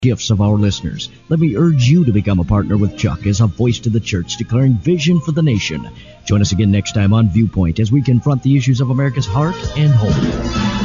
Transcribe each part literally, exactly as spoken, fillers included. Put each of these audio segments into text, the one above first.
Gifts of our listeners. Let me urge you to become a partner with Chuck as a voice to the church declaring vision for the nation. Join us again next time on Viewpoint as we confront the issues of America's heart and home.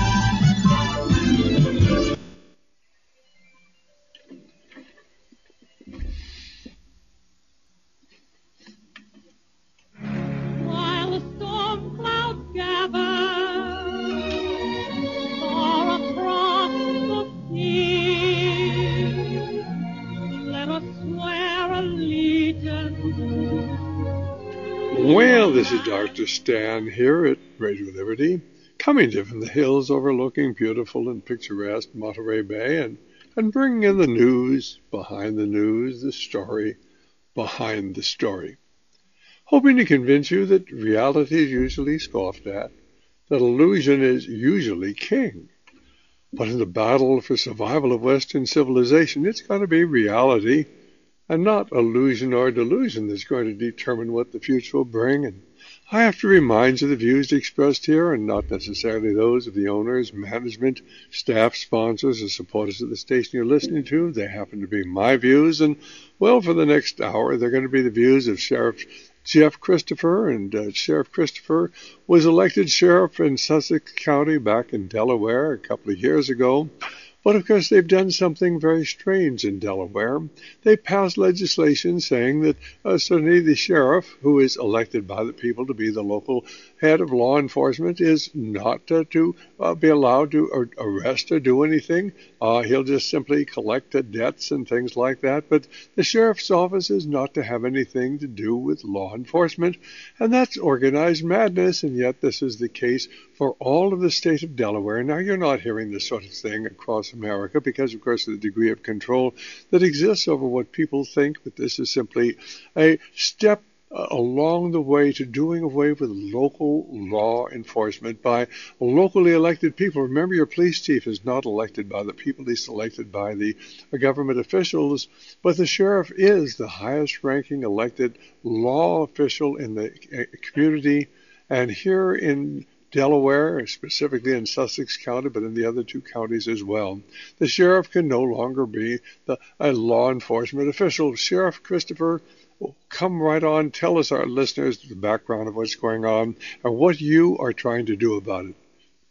Well, this is Doctor Stan here at Radio Liberty, coming to you from the hills overlooking beautiful and picturesque Monterey Bay and, and bringing in the news behind the news, the story behind the story. Hoping to convince you that reality is usually scoffed at, that illusion is usually king. But in the battle for survival of Western civilization, it's going to be reality and not illusion or delusion that's going to determine what the future will bring. And I have to remind you the views expressed here are not necessarily those of the owners, management, staff, sponsors, or supporters of the station you're listening to. They happen to be my views. And, well, for the next hour, they're going to be the views of Sheriff Jeff Christopher. And uh, Sheriff Christopher was elected sheriff in Sussex County back in Delaware a couple of years ago. But, of course, they've done something very strange in Delaware. They passed legislation saying that uh, certainly the sheriff, who is elected by the people to be the local head of law enforcement, is not uh, to uh, be allowed to uh, arrest or do anything. Uh, he'll just simply collect uh, debts and things like that. But the sheriff's office is not to have anything to do with law enforcement. And that's organized madness, and yet this is the case for all of the state of Delaware. Now, you're not hearing this sort of thing across America because, of course, of the degree of control that exists over what people think, but this is simply a step uh, along the way to doing away with local law enforcement by locally elected people. Remember, your police chief is not elected by the people, he's elected by the uh, government officials, but the sheriff is the highest ranking elected law official in the uh, community. And here in Delaware, specifically in Sussex County, but in the other two counties as well, the sheriff can no longer be the, a law enforcement official. Sheriff Christopher, come right on. Tell us, our listeners, the background of what's going on and what you are trying to do about it.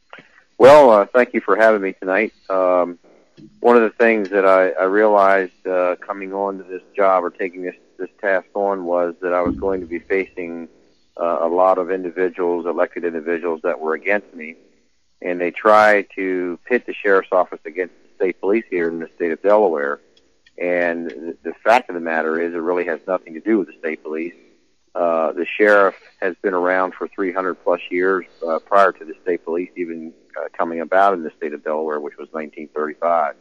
Well, uh, thank you for having me tonight. Um, one of the things that I, I realized uh, coming on to this job or taking this, this task on was that I was going to be facing Uh, a lot of individuals, elected individuals that were against me, and they tried to pit the sheriff's office against the state police here in the state of Delaware. And the, the fact of the matter is it really has nothing to do with the state police. Uh, the sheriff has been around for three hundred plus years uh, prior to the state police even uh, coming about in the state of Delaware, which was nineteen thirty-five.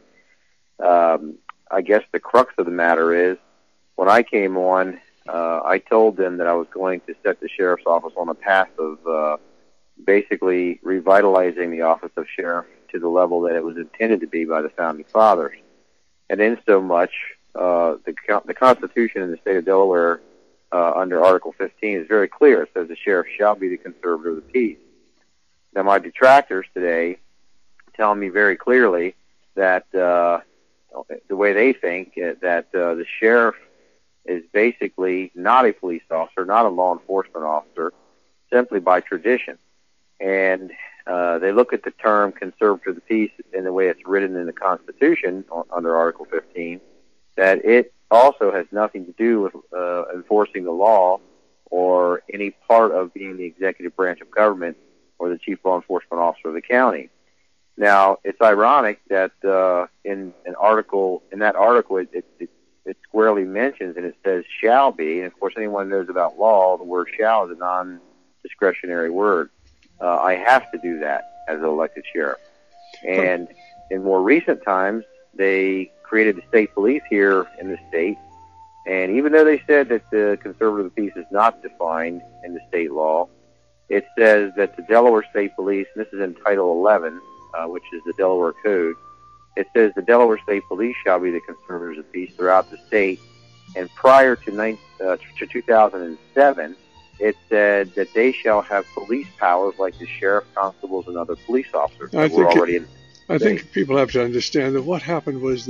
Um, I guess the crux of the matter is when I came on, Uh, I told them that I was going to set the sheriff's office on a path of uh, basically revitalizing the office of sheriff to the level that it was intended to be by the Founding Fathers. And in so much, uh, the, the Constitution in the state of Delaware uh, under Article fifteen is very clear. It says the sheriff shall be the conservator of the peace. Now, my detractors today tell me very clearly that uh, the way they think, uh, that uh, the sheriff is basically not a police officer, not a law enforcement officer, simply by tradition. And uh, they look at the term conservator of the peace in the way it's written in the Constitution under Article fifteen, that it also has nothing to do with uh, enforcing the law or any part of being the executive branch of government or the chief law enforcement officer of the county. Now, it's ironic that uh, in an article, in that article, it, it, it it squarely mentions, and it says shall be, and of course anyone knows about law, the word shall is a non-discretionary word. Uh, I have to do that as an elected sheriff. And in more recent times, they created the state police here in the state, and even though they said that the conservator of the peace is not defined in the state law, it says that the Delaware State Police, and this is in Title eleven, uh, which is the Delaware Code, it says the Delaware State Police shall be the conservators of peace throughout the state. And prior to, nine, uh, to two thousand seven, it said that they shall have police powers like the sheriff, constables, and other police officers. I that were think already it, in I think people have to understand that what happened was the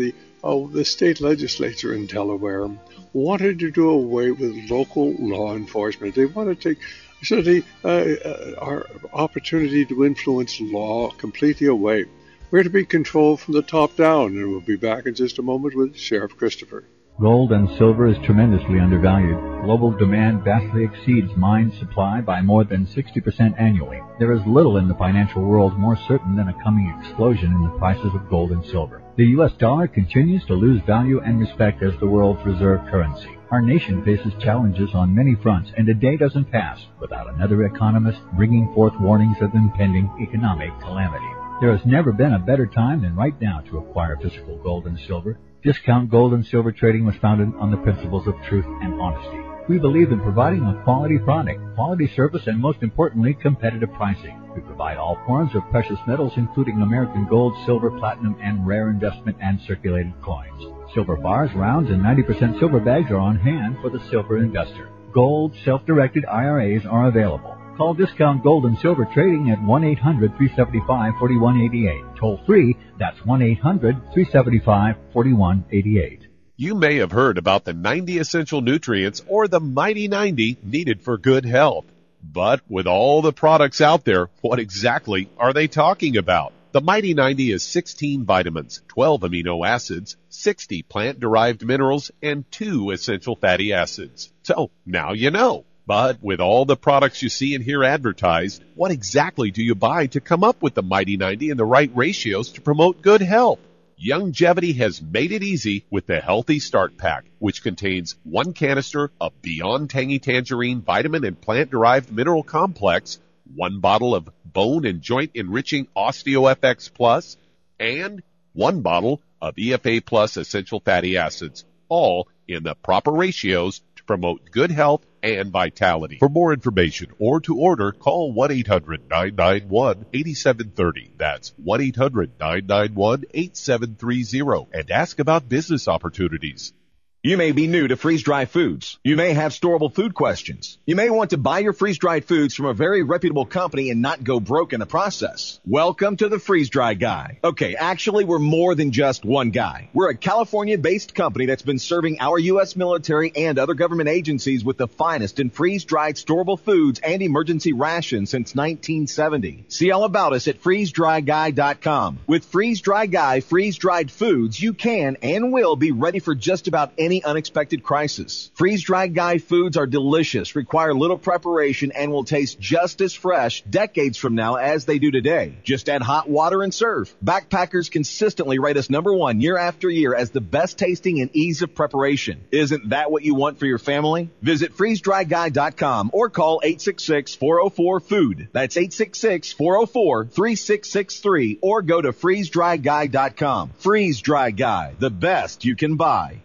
oh, the state legislature in Delaware wanted to do away with local law enforcement. They want to take so the uh, uh, our opportunity to influence law completely away. We're to be controlled from the top down, and we'll be back in just a moment with Sheriff Christopher. Gold and silver is tremendously undervalued. Global demand vastly exceeds mine supply by more than sixty percent annually. There is little in the financial world more certain than a coming explosion in the prices of gold and silver. The U S dollar continues to lose value and respect as the world's reserve currency. Our nation faces challenges on many fronts, and a day doesn't pass without another economist bringing forth warnings of impending economic calamity. There has never been a better time than right now to acquire physical gold and silver. Discount Gold and Silver Trading was founded on the principles of truth and honesty. We believe in providing a quality product, quality service, and most importantly, competitive pricing. We provide all forms of precious metals, including American gold, silver, platinum, and rare investment and circulated coins. Silver bars, rounds, and ninety percent silver bags are on hand for the silver investor. Gold, self-directed I R As are available. Call Discount Gold and Silver Trading at one eight hundred, three seven five, four one eight eight. Toll free, that's one eight hundred, three seven five, four one eight eight. You may have heard about the ninety essential nutrients or the Mighty ninety needed for good health. But with all the products out there, what exactly are they talking about? The Mighty ninety is sixteen vitamins, twelve amino acids, sixty plant-derived minerals, and two essential fatty acids. So now you know. But with all the products you see and hear advertised, what exactly do you buy to come up with the Mighty ninety and the right ratios to promote good health? Youngevity has made it easy with the Healthy Start Pack, which contains one canister of Beyond Tangy Tangerine vitamin and plant-derived mineral complex, one bottle of bone and joint enriching OsteoFX Plus, and one bottle of E F A Plus essential fatty acids, all in the proper ratios to promote good health and vitality. For more information or to order, call one eight hundred, nine nine one, eight seven three zero. That's one eight hundred, nine nine one, eight seven three zero. And ask about business opportunities. You may be new to freeze-dried foods. You may have storable food questions. You may want to buy your freeze-dried foods from a very reputable company and not go broke in the process. Welcome to the Freeze-Dry Guy. Okay, actually, we're more than just one guy. We're a California-based company that's been serving our U S military and other government agencies with the finest in freeze-dried storable foods and emergency rations since nineteen seventy. See all about us at freeze dry guy dot com. With Freeze-Dry Guy freeze-dried foods, you can and will be ready for just about any unexpected crisis. Freeze-Dried Guy foods are delicious, require little preparation, and will taste just as fresh decades from now as they do today. Just add hot water and serve. Backpackers consistently rate us number one year after year as the best tasting and ease of preparation. Isn't that what you want for your family? Visit freeze dry guy dot com or call eight six six, four oh four, food. That's eight six six, four oh four, three six six three or go to freeze dry guy dot com. Freeze-Dry Guy, the best you can buy.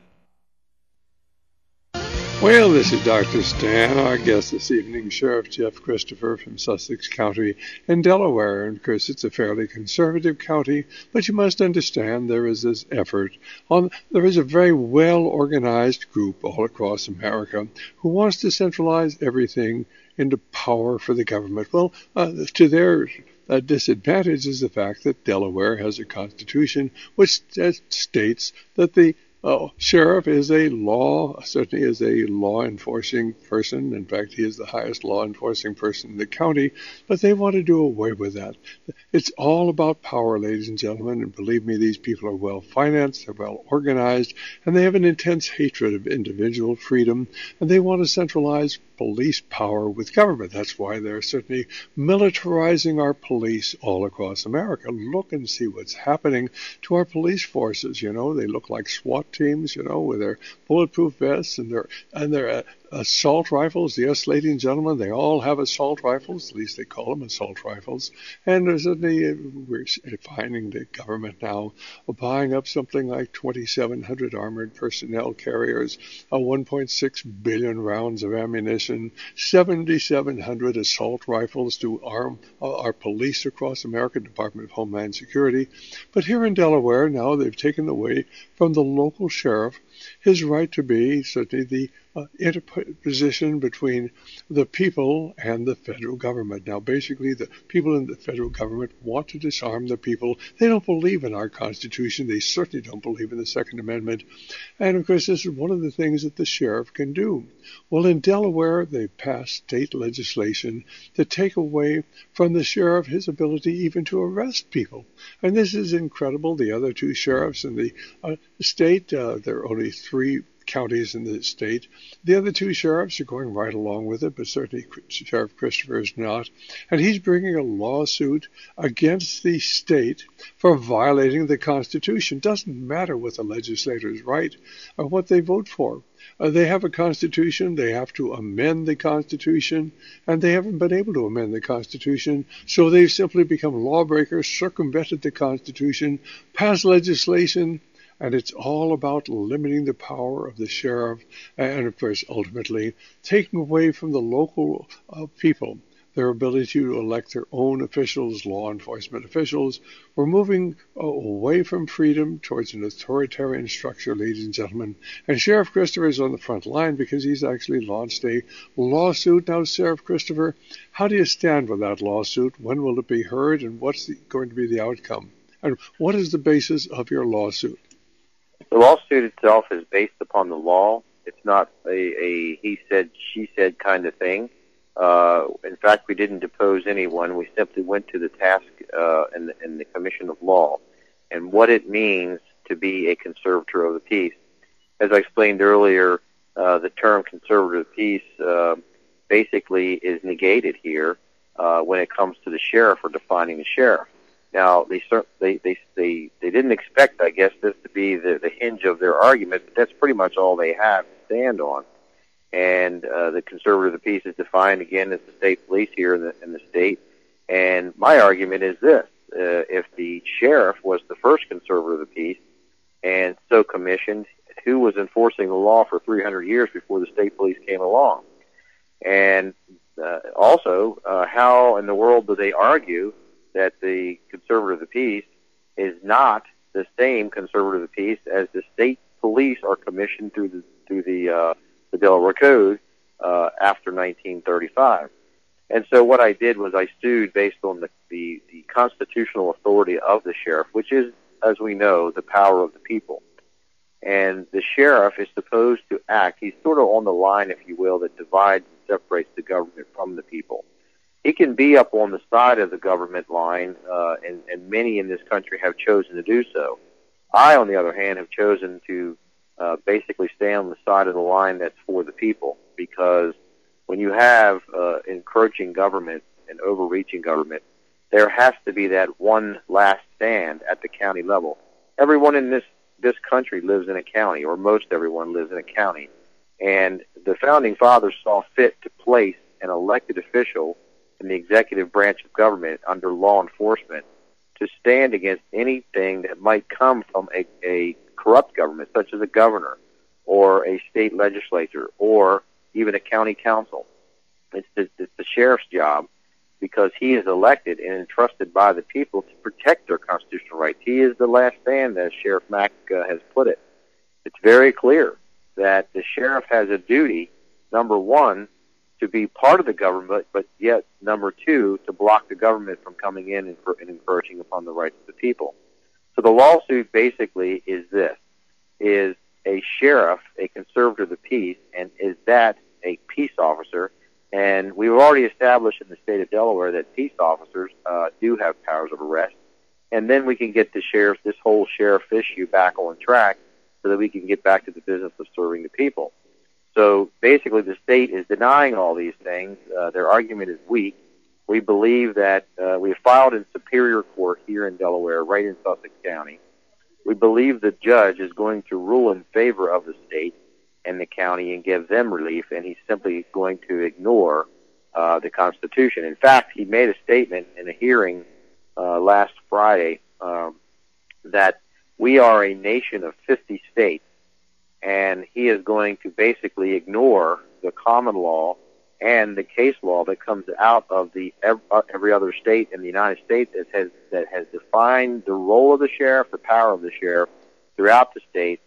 Well, this is Doctor Stan, our guest this evening, Sheriff Jeff Christopher from Sussex County in Delaware. And of course, it's a fairly conservative county, but you must understand there is this effort. On There is a very well-organized group all across America who wants to centralize everything into power for the government. Well, uh, to their uh, disadvantage is the fact that Delaware has a constitution which uh, states that the Oh, sheriff is a law, certainly is a law enforcing person. In fact, he is the highest law enforcing person in the county, but they want to do away with that. It's all about power, ladies and gentlemen, and believe me, these people are well financed, they're well organized, and they have an intense hatred of individual freedom, and they want to centralize police power with government. That's why they're certainly militarizing our police all across America. Look and see what's happening to our police forces. You know, they look like SWAT teams, you know, with their bulletproof vests and their and their uh, assault rifles. Yes, ladies and gentlemen, they all have assault rifles. At least they call them assault rifles. And there's certainly, we're finding the government now buying up something like twenty-seven hundred armored personnel carriers, uh, one point six billion rounds of ammunition, seventy-seven hundred assault rifles to arm uh, our police across America, Department of Homeland Security. But here in Delaware, now they've taken away from the local sheriff his right to be certainly the uh, interposition between the people and the federal government. Now, basically, the people in the federal government want to disarm the people. They don't believe in our Constitution. They certainly don't believe in the Second Amendment. And, of course, this is one of the things that the sheriff can do. Well, in Delaware, they passed state legislation to take away from the sheriff his ability even to arrest people. And this is incredible. The other two sheriffs in the uh, state, uh, there are only three counties in the state. The other two sheriffs are going right along with it, but certainly Sheriff Christopher is not. And he's bringing a lawsuit against the state for violating the Constitution. Doesn't matter what the legislators write or what they vote for. Uh, they have a Constitution. They have to amend the Constitution, and they haven't been able to amend the Constitution, so they've simply become lawbreakers, circumvented the Constitution, passed legislation, and it's all about limiting the power of the sheriff and, of course, ultimately taking away from the local uh, people their ability to elect their own officials, law enforcement officials. We're moving uh, away from freedom towards an authoritarian structure, ladies and gentlemen. And Sheriff Christopher is on the front line because he's actually launched a lawsuit. Now, Sheriff Christopher, how do you stand with that lawsuit? When will it be heard, and what's the, going to be the outcome? And what is the basis of your lawsuit? The lawsuit itself is based upon the law. It's not a, a he said, she said kind of thing. Uh, in fact, we didn't depose anyone. We simply went to the task uh, in, the, in the Commission of Law and what it means to be a conservator of the peace. As I explained earlier, uh, the term conservator of the peace uh, basically is negated here uh, when it comes to the sheriff or defining the sheriff. Now, they, they they they they didn't expect, I guess, this to be the, the hinge of their argument, but that's pretty much all they have to stand on. And uh, the conservator of the peace is defined again as the state police here in the in the state. And my argument is this: uh, if the sheriff was the first conservator of the peace and so commissioned, who was enforcing the law for three hundred years before the state police came along? And uh, also, uh, how in the world do they argue that the conservator of the peace is not the same conservator of the peace as the state police are commissioned through the through the uh, the Delaware Code uh, after nineteen thirty-five? And so what I did was I sued based on the, the the constitutional authority of the sheriff, which is, as we know, the power of the people. And the sheriff is supposed to act. He's sort of on the line, if you will, that divides and separates the government from the people. He can be up on the side of the government line, uh, and, and many in this country have chosen to do so. I, on the other hand, have chosen to uh, basically stay on the side of the line that's for the people, because when you have uh, encroaching government and overreaching government, there has to be that one last stand at the county level. Everyone in this, this country lives in a county, or most everyone lives in a county, and the Founding Fathers saw fit to place an elected official in the executive branch of government under law enforcement to stand against anything that might come from a, a corrupt government, such as a governor or a state legislature or even a county council. It's the, it's the sheriff's job, because he is elected and entrusted by the people to protect their constitutional rights. He is the last stand, as Sheriff Mack uh, has put it. It's very clear that the sheriff has a duty, number one, to be part of the government, but yet, number two, to block the government from coming in and, and encroaching upon the rights of the people. So the lawsuit basically is this: is a sheriff a conservator of the peace, and is that a peace officer? And we've already established in the state of Delaware that peace officers uh, do have powers of arrest. And then we can get the sheriff, this whole sheriff issue back on track so that we can get back to the business of serving the people. So basically the state is denying all these things. Uh, their argument is weak. We believe that uh, we have filed in Superior Court here in Delaware, right in Sussex County. We believe the judge is going to rule in favor of the state and the county and give them relief, and he's simply going to ignore uh, the Constitution. In fact, he made a statement in a hearing uh, last Friday um, that we are a nation of fifty states, and he is going to basically ignore the common law and the case law that comes out of the every other state in the United States that has that has defined the role of the sheriff, the power of the sheriff throughout the state,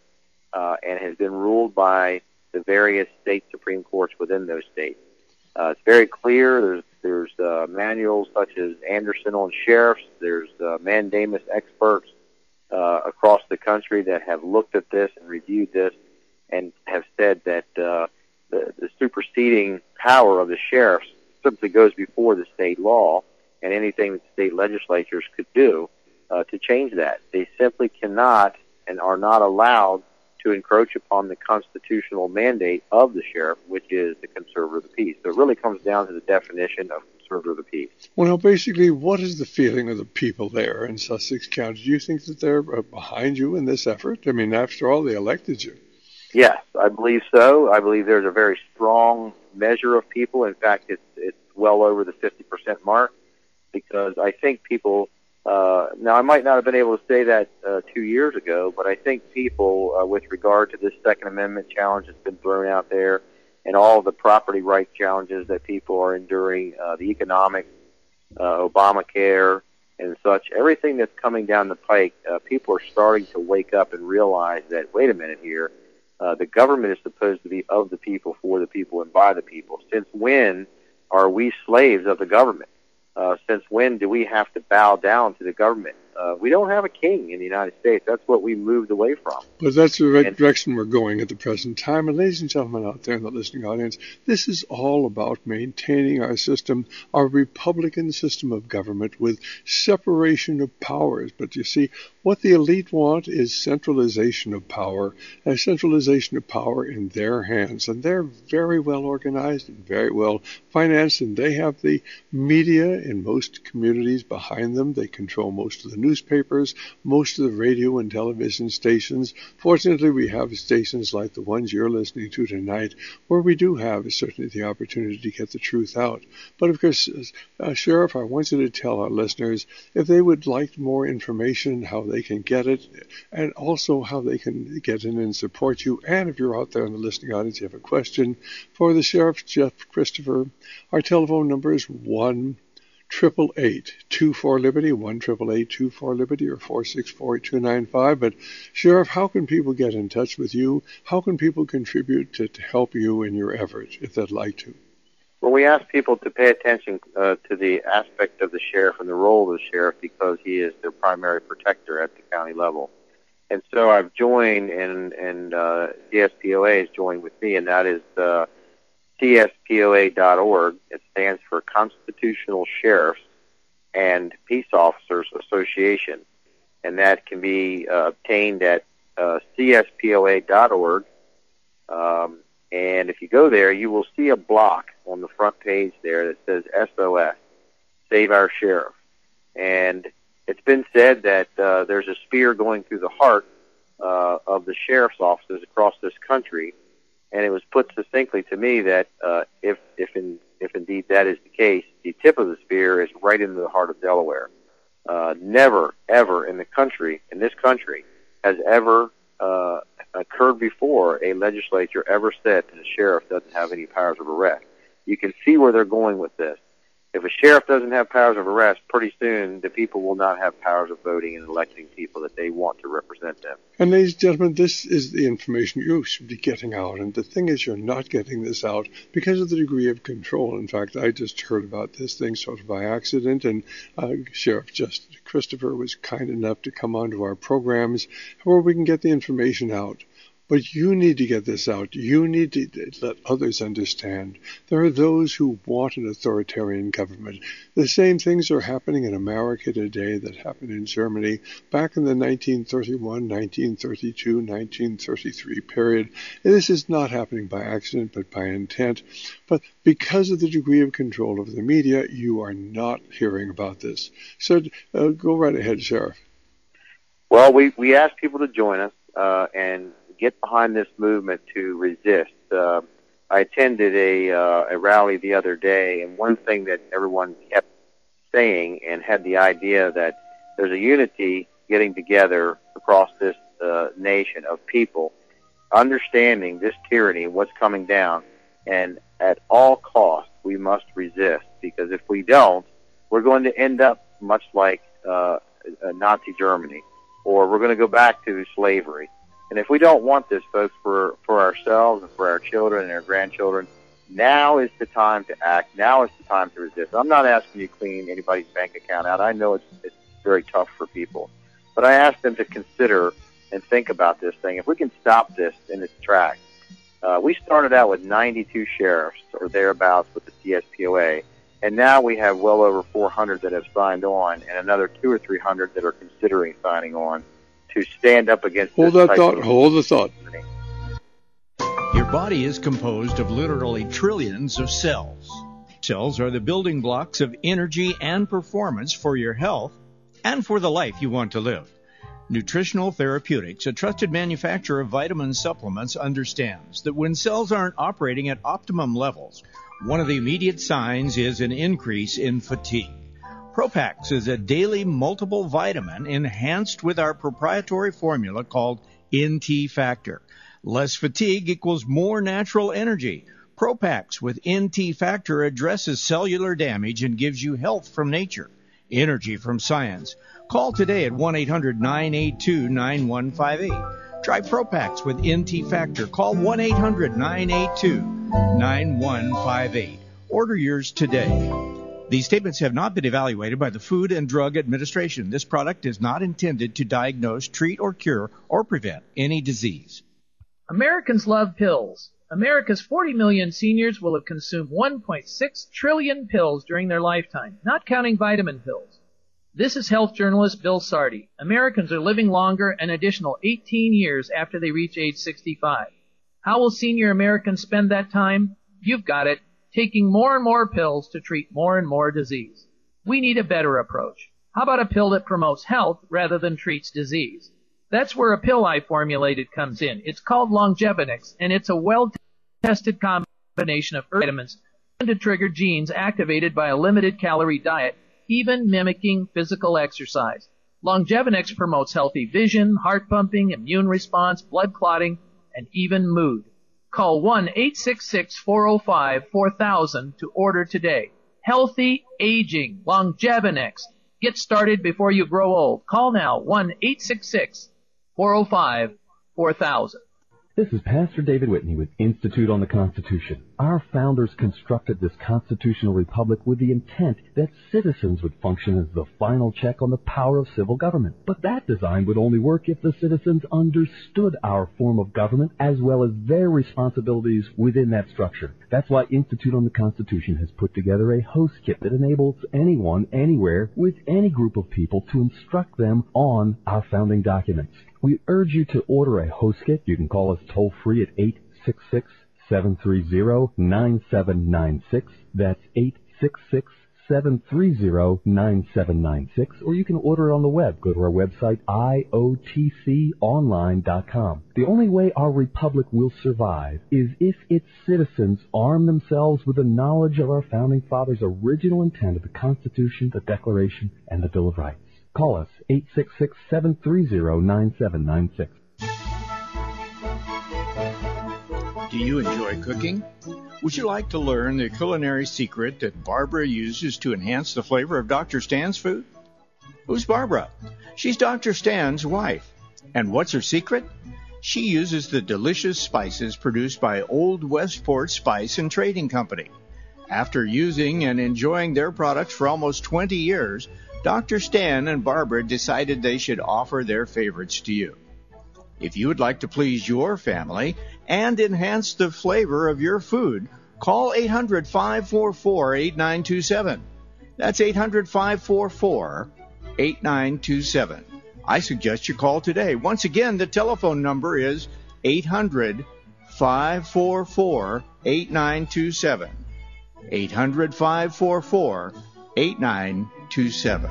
uh, and has been ruled by the various state Supreme Courts within those states. Uh, it's very clear. There's there's uh, manuals such as Anderson on sheriffs. There's uh, mandamus experts uh, across the country that have looked at this and reviewed this and have said that uh, the, the superseding power of the sheriffs simply goes before the state law and anything that state legislatures could do uh, to change that. They simply cannot and are not allowed to encroach upon the constitutional mandate of the sheriff, which is the conservator of the peace. So it really comes down to the definition of conservator of the peace. Well, now, basically, what is the feeling of the people there in Sussex County? Do you think that they're behind you in this effort? I mean, after all, they elected you. Yes, I believe so. I believe there's a very strong measure of people. In fact, it's, it's well over the fifty percent mark, because I think people Uh, now, I might not have been able to say that uh, two years ago, but I think people, uh, with regard to this Second Amendment challenge that's been thrown out there and all the property rights challenges that people are enduring, uh, the economic, uh, Obamacare and such, everything that's coming down the pike, uh, people are starting to wake up and realize that, wait a minute here, uh, the government is supposed to be of the people, for the people, and by the people. Since when are we slaves of the government? Uh, since when do we have to bow down to the government? Uh, we don't have a king in the United States. That's what we moved away from. But that's the right and, direction we're going at the present time. And ladies and gentlemen out there in the listening audience, this is all about maintaining our system, our Republican system of government with separation of powers. But you see, what the elite want is centralization of power, and centralization of power in their hands. And they're very well organized and very well financed, and they have the media in most communities behind them. They control most of the newspapers, most of the radio and television stations. Fortunately, we have stations like the ones you're listening to tonight, where we do have certainly the opportunity to get the truth out. But of course, uh, Sheriff, I want you to tell our listeners if they would like more information, how they can get it, and also how they can get in and support you. And if you're out there in the listening audience, you have a question for the Sheriff, Jeff Christopher, our telephone number is one triple eight two four Liberty, one triple eight two four Liberty, or four six four two nine five. But Sheriff, how can people get in touch with you? How can people contribute to, to help you in your efforts, if they'd like to? Well, we ask people to pay attention uh, to the aspect of the sheriff and the role of the sheriff, because he is their primary protector at the county level. And so I've joined, and, and uh, C S P O A has joined with me, and that is uh, C S P O A dot org. It stands for Constitutional Sheriffs and Peace Officers Association, and that can be uh, obtained at uh, C S P O A dot org. Um, and if you go there, you will see a block on the front page there that says S O S, Save Our Sheriff. And it's been said that uh, there's a spear going through the heart uh, of the sheriff's offices across this country. And it was put succinctly to me that uh, if if, in, if indeed that is the case, the tip of the spear is right into the heart of Delaware. Uh, never, ever in the country, in this country, has ever uh, occurred before a legislature ever said that the sheriff doesn't have any powers of arrest. You can see where they're going with this. If a sheriff doesn't have powers of arrest, pretty soon the people will not have powers of voting and electing people that they want to represent them. And ladies and gentlemen, this is the information you should be getting out. And the thing is, you're not getting this out because of the degree of control. In fact, I just heard about this thing sort of by accident, and uh, Sheriff Just Christopher was kind enough to come onto our programs where we can get the information out. But you need to get this out. You need to let others understand. There are those who want an authoritarian government. The same things are happening in America today that happened in Germany back in the nineteen thirty-one, nineteen thirty-two, nineteen thirty-three period. And this is not happening by accident, but by intent. But because of the degree of control of the media, you are not hearing about this. So uh, go right ahead, Sheriff. Well, we, we ask people to join us uh, and get behind this movement to resist. Uh, I attended a, uh, a rally the other day, and one thing that everyone kept saying and had the idea that there's a unity getting together across this uh, nation of people, understanding this tyranny, what's coming down, and at all costs we must resist, because if we don't, we're going to end up much like uh, Nazi Germany, or we're going to go back to slavery. And if we don't want this, folks, for, for ourselves and for our children and our grandchildren, now is the time to act. Now is the time to resist. I'm not asking you to clean anybody's bank account out. I know it's, it's very tough for people. But I ask them to consider and think about this thing. If we can stop this in its tracks. Uh, we started out with ninety-two sheriffs or thereabouts with the C S P O A, and now we have well over four hundred that have signed on and another two or three hundred that are considering signing on to stand up against hold this that thought. Hold the thought. Your body is composed of literally trillions of cells. Cells are the building blocks of energy and performance for your health and for the life you want to live. Nutritional Therapeutics, a trusted manufacturer of vitamin supplements, understands that when cells aren't operating at optimum levels, one of the immediate signs is an increase in fatigue. Propax is a daily multiple vitamin enhanced with our proprietary formula called N T Factor. Less fatigue equals more natural energy. Propax with N T Factor addresses cellular damage and gives you health from nature, energy from science. Call today at one eight hundred nine eight two nine one five eight. Try Propax with N T Factor. Call one eight hundred nine eight two nine one five eight. Order yours today. These statements have not been evaluated by the Food and Drug Administration. This product is not intended to diagnose, treat, or cure, or prevent any disease. Americans love pills. America's forty million seniors will have consumed one point six trillion pills during their lifetime, not counting vitamin pills. This is health journalist Bill Sardi. Americans are living longer an additional eighteen years after they reach age sixty-five. How will senior Americans spend that time? You've got it. Taking more and more pills to treat more and more disease. We need a better approach. How about a pill that promotes health rather than treats disease? That's where a pill I formulated comes in. It's called Longevinix, and it's a well-tested combination of vitamins and to trigger genes activated by a limited calorie diet, even mimicking physical exercise. Longevinix promotes healthy vision, heart pumping, immune response, blood clotting, and even mood. Call one eight six six, four oh five, four thousand to order today. Healthy aging, Longevinix. Get started before you grow old. Call now, one eight six six, four oh five, four thousand. This is Pastor David Whitney with Institute on the Constitution. Our founders constructed this constitutional republic with the intent that citizens would function as the final check on the power of civil government. But that design would only work if the citizens understood our form of government as well as their responsibilities within that structure. That's why Institute on the Constitution has put together a host kit that enables anyone, anywhere, with any group of people to instruct them on our founding documents. We urge you to order a host kit. You can call us toll-free at eight six six, seven three zero, nine seven nine six. That's eight six six, seven three zero, nine seven nine six. Or you can order it on the web. Go to our website, I O T C online dot com. The only way our republic will survive is if its citizens arm themselves with the knowledge of our founding fathers' original intent of the Constitution, the Declaration, and the Bill of Rights. Call us, eight six six, seven three zero, nine seven nine six. Do you enjoy cooking? Would you like to learn the culinary secret that Barbara uses to enhance the flavor of Doctor Stan's food? Who's Barbara? She's Doctor Stan's wife. And what's her secret? She uses the delicious spices produced by Old Westport Spice and Trading Company. After using and enjoying their products for almost twenty years, Doctor Stan and Barbara decided they should offer their favorites to you. If you would like to please your family and enhance the flavor of your food, call eight hundred, five four four, eight nine two seven. That's eight hundred, five four four, eight nine two seven. I suggest you call today. Once again, the telephone number is eight hundred, five four four, eight nine two seven. eight hundred, five four four, eight nine two seven.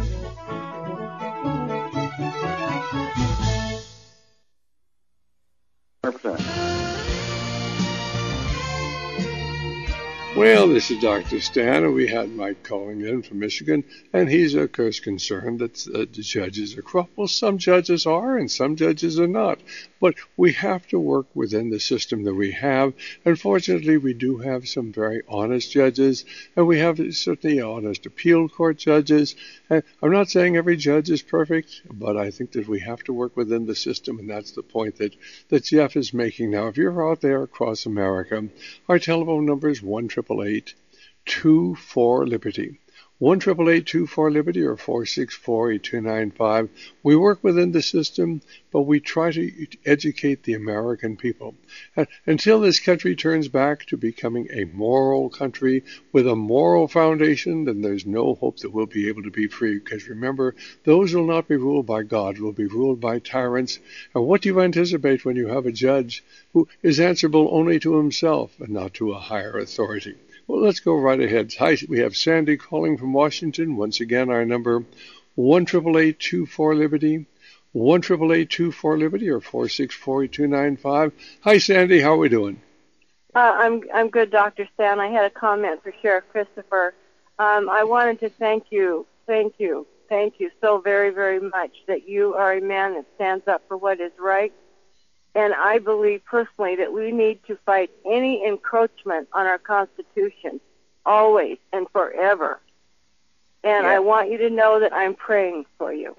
Well, this is Doctor Stan, and we had Mike calling in from Michigan, and he's, of course, concerned that uh, the judges are corrupt. Well, some judges are, and some judges are not. But we have to work within the system that we have. Unfortunately, we do have some very honest judges, and we have certainly honest appeal court judges. And I'm not saying every judge is perfect, but I think that we have to work within the system, and that's the point that, that Jeff is making now. If you're out there across America, our telephone number is one eight eight eight, two four, Liberty. one eight eight eight, two four, Liberty or four six four, eight two nine five. We work within the system, but we try to educate the American people. And until this country turns back to becoming a moral country with a moral foundation, then there's no hope that we'll be able to be free. Because remember, those will not be ruled by God, will be ruled by tyrants. And what do you anticipate when you have a judge who is answerable only to himself and not to a higher authority? Well, let's go right ahead. Hi, we have Sandy calling from Washington. Once again, our number, one eight eight eight, two four, Liberty, one eight eight eight, two four, Liberty, or four six four, eight two nine five. Hi, Sandy. How are we doing? Uh, I'm I'm good, Doctor Stan. I had a comment for Sheriff Christopher. Um, I wanted to thank you, thank you, thank you so very, very much that you are a man that stands up for what is right. And I believe personally that we need to fight any encroachment on our Constitution, always and forever. And Yeah. I want you to know that I'm praying for you.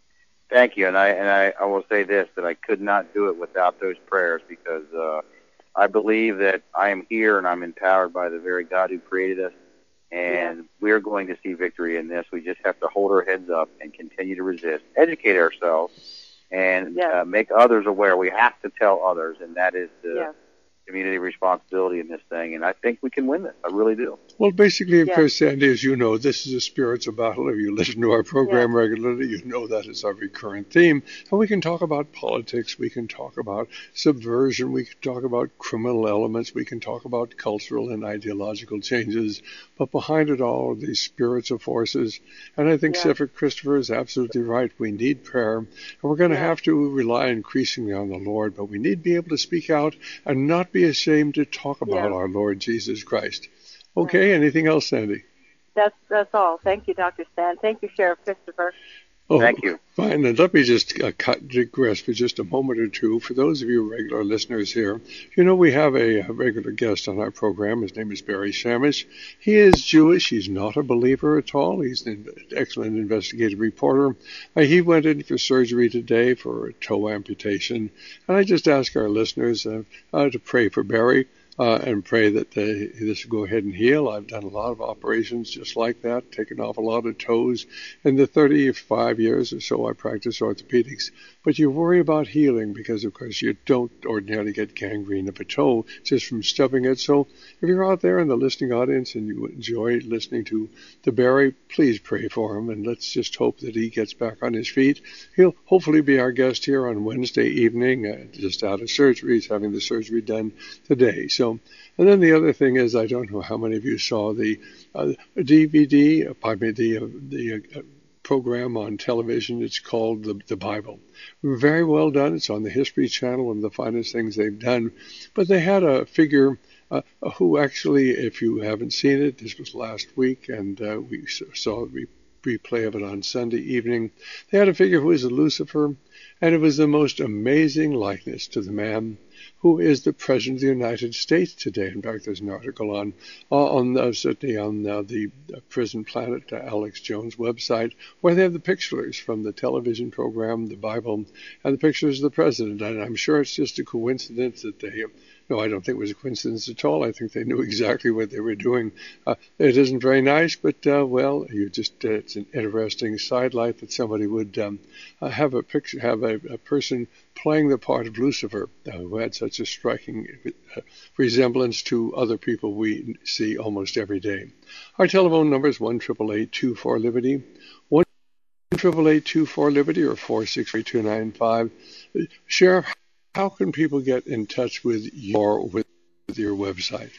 Thank you, and I and I, I will say this, that I could not do it without those prayers, because uh, I believe that I am here and I'm empowered by the very God who created us, and yeah. we're going to see victory in this. We just have to hold our heads up and continue to resist, educate ourselves, and yeah. uh, make others aware. We have to tell others, and that is the yeah. community responsibility in this thing, and I think we can win this. I really do. Well, basically, of Yeah. course, Sandy, as you know, this is a spiritual battle. If you listen to our program Yeah. regularly, you know that is our recurrent theme. And we can talk about politics, we can talk about subversion, we can talk about criminal elements, we can talk about cultural and ideological changes. But behind it all are these spiritual forces. And I think Yeah. Sheriff Christopher is absolutely right. We need prayer, and we're going to Yeah. have to rely increasingly on the Lord, but we need to be able to speak out and not be ashamed to talk about Yeah. our Lord Jesus Christ. Okay, anything else, Sandy? That's that's all. Thank you, Doctor Stan. Thank you, Sheriff Christopher. Oh, Thank you. Fine, and let me just uh, cut, digress for just a moment or two. For those of you regular listeners here, you know we have a, a regular guest on our program. His name is Barry Shamish. He is Jewish. He's not a believer at all. He's an excellent investigative reporter. Uh, he went in for surgery today for a toe amputation, and I just ask our listeners uh, uh, to pray for Barry. Uh, and pray that uh, this will go ahead and heal. I've done a lot of operations just like that, taken off a lot of toes. In the thirty-five years or so I practice orthopedics. But you worry about healing because, of course, you don't ordinarily get gangrene of a toe just from stubbing it. So if you're out there in the listening audience and you enjoy listening to the Barry, please pray for him, and let's just hope that he gets back on his feet. He'll hopefully be our guest here on Wednesday evening, uh, just out of surgery. He's having the surgery done today. So, and then the other thing is, I don't know how many of you saw the uh, D V D, uh, pardon me, the, uh, the uh, program on television. It's called The, the Bible. Very well done. It's on the History Channel, one of the finest things they've done. But they had a figure uh, who actually, if you haven't seen it, this was last week, and uh, we saw a re- replay of it on Sunday evening. They had a figure who was a Lucifer, and it was the most amazing likeness to the man who is the President of the United States today. In fact, there's an article on, on uh, certainly on uh, the Prison Planet, uh, Alex Jones' website, where they have the pictures from the television program, the Bible, and the pictures of the President. And I'm sure it's just a coincidence that they, no, I don't think it was a coincidence at all. I think they knew exactly what they were doing. Uh, it isn't very nice, but, uh, well, you just, uh, it's an interesting sidelight that somebody would um, uh, have a picture, have a, a person playing the part of Lucifer, uh, who had such a striking uh, resemblance to other people we see almost every day. Our telephone number is one eight eight eight, two four, Liberty, one eight eight eight, two four, Liberty, or four six three, two nine five. Sheriff, how can people get in touch with your, with your website?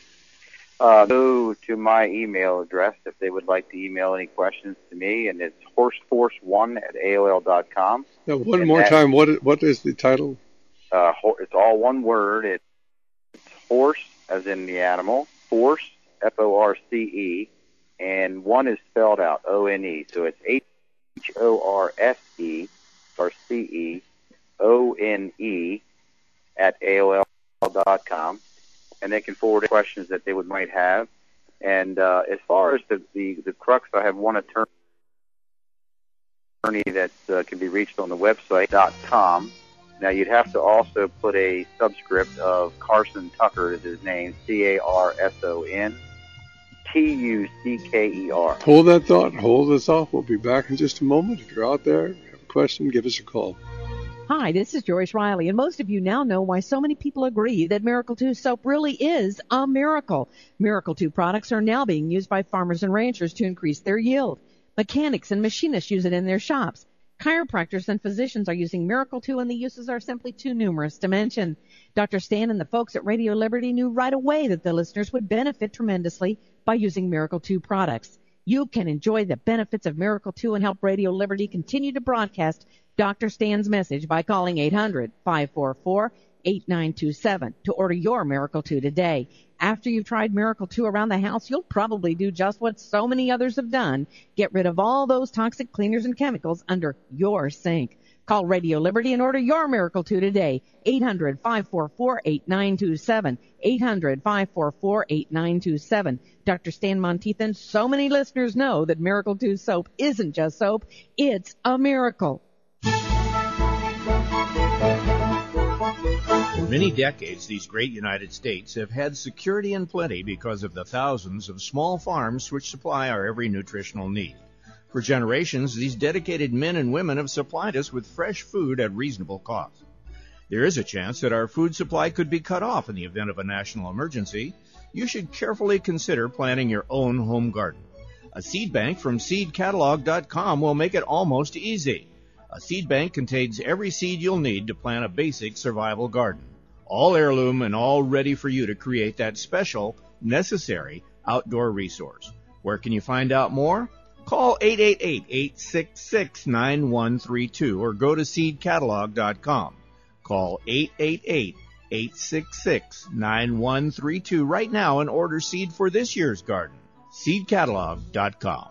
Uh, go to my email address if they would like to email any questions to me, and it's horseforce one at A O L dot com. Now, one and more that, time, what what is the title? Uh, it's all one word. It's horse, as in the animal, force, F O R C E, and one is spelled out, O N E. So it's H O R S E, or C E, O N E, at A O L dot com. And they can forward questions that they would might have. And uh, as far as the, the, the crux, I have one attorney that uh, can be reached on the website dot com. Now, you'd have to also put a subscript of Carson Tucker is his name, C A R S O N T U C K E R. Hold that thought. Hold this off. We'll be back in just a moment. If you're out there, have a question, give us a call. Hi, this is Joyce Riley, and most of you now know why so many people agree that Miracle two soap really is a miracle. Miracle two products are now being used by farmers and ranchers to increase their yield. Mechanics and machinists use it in their shops. Chiropractors and physicians are using Miracle two, and the uses are simply too numerous to mention. Doctor Stan and the folks at Radio Liberty knew right away that the listeners would benefit tremendously by using Miracle two products. You can enjoy the benefits of Miracle two and help Radio Liberty continue to broadcast Doctor Stan's message by calling eight hundred, five four four, eight nine two seven to order your Miracle two today. After you've tried Miracle two around the house, you'll probably do just what so many others have done. Get rid of all those toxic cleaners and chemicals under your sink. Call Radio Liberty and order your Miracle two today. eight hundred, five four four, eight nine two seven. eight hundred, five four four, eight nine two seven. Doctor Stan Monteith, so many listeners know that Miracle two soap isn't just soap, it's a miracle. For many decades, these great United States have had security and plenty because of the thousands of small farms which supply our every nutritional need. For generations, these dedicated men and women have supplied us with fresh food at reasonable cost. There is a chance that our food supply could be cut off in the event of a national emergency. You should carefully consider planting your own home garden. A seed bank from seed catalog dot com will make it almost easy. A seed bank contains every seed you'll need to plant a basic survival garden. All heirloom and all ready for you to create that special, necessary outdoor resource. Where can you find out more? Call eight eight eight, eight six six, nine one three two or go to seed catalog dot com. Call eight eight eight, eight six six, nine one three two right now and order seed for this year's garden. seed catalog dot com.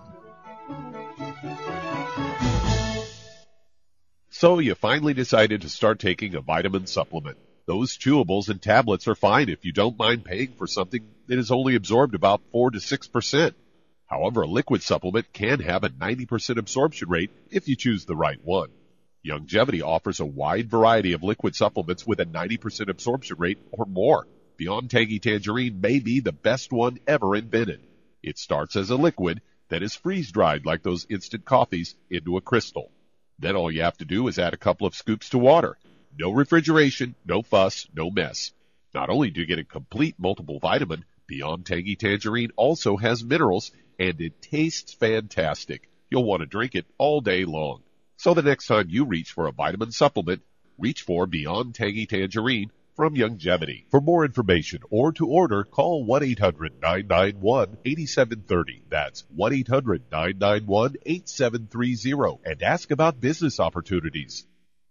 So you finally decided to start taking a vitamin supplement. Those chewables and tablets are fine if you don't mind paying for something that is only absorbed about four to six percent. However, a liquid supplement can have a ninety percent absorption rate if you choose the right one. Youngevity offers a wide variety of liquid supplements with a ninety percent absorption rate or more. Beyond Tangy Tangerine may be the best one ever invented. It starts as a liquid that is freeze-dried like those instant coffees into a crystal. Then all you have to do is add a couple of scoops to water. No refrigeration, no fuss, no mess. Not only do you get a complete multiple vitamin, Beyond Tangy Tangerine also has minerals, and it tastes fantastic. You'll want to drink it all day long. So the next time you reach for a vitamin supplement, reach for Beyond Tangy Tangerine from Youngevity. For more information or to order, call one eight hundred, nine nine one, eight seven three zero. That's one eight hundred, nine nine one, eight seven three zero and ask about business opportunities.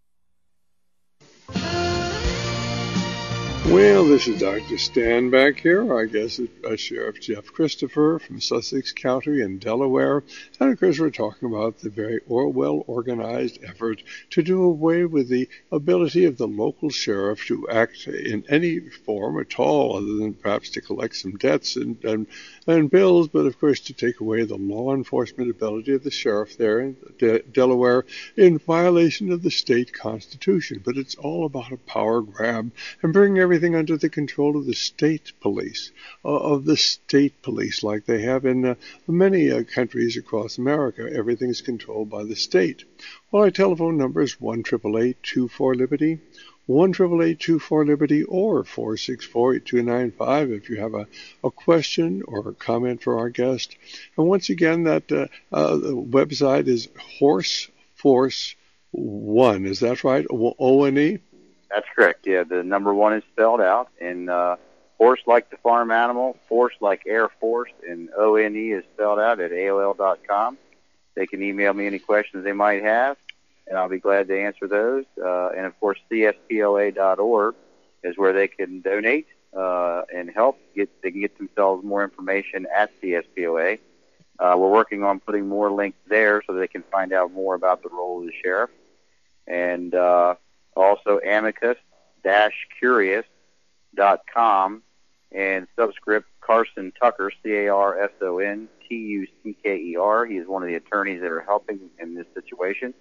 Well, this is Doctor Stan back here. Our guest is uh, Sheriff Jeff Christopher from Sussex County in Delaware. And, of course, we're talking about the very well-organized effort to do away with the ability of the local sheriff to act in any form at all other than perhaps to collect some debts and, and, and bills, but, of course, to take away the law enforcement ability of the sheriff there in De- Delaware in violation of the state constitution. But it's all about a power grab and bringing everything under the control of the state police, uh, of the state police like they have in uh, many uh, countries across America. Everything's controlled by the state. Well, our telephone number is one eight eight eight, two four, Liberty, one eight eight eight, two four, Liberty, or four six four, eight two nine five if you have a, a question or a comment for our guest. And once again, that uh, uh, the website is Horse Force One. Is that right? O N E? That's correct. Yeah, the number one is spelled out, and uh, horse like the farm animal, force like Air Force, and O N E is spelled out at A O L dot com. They can email me any questions they might have, and I'll be glad to answer those. Uh, and, of course, C S P O A dot org is where they can donate uh, and help, get they can get themselves more information at C S P O A. Uh, we're working on putting more links there so they can find out more about the role of the sheriff. And uh, also amicus dash curious dot com and subscript Carson Tucker, C A R S O N T U C K E R. He is one of the attorneys that are helping in this situation.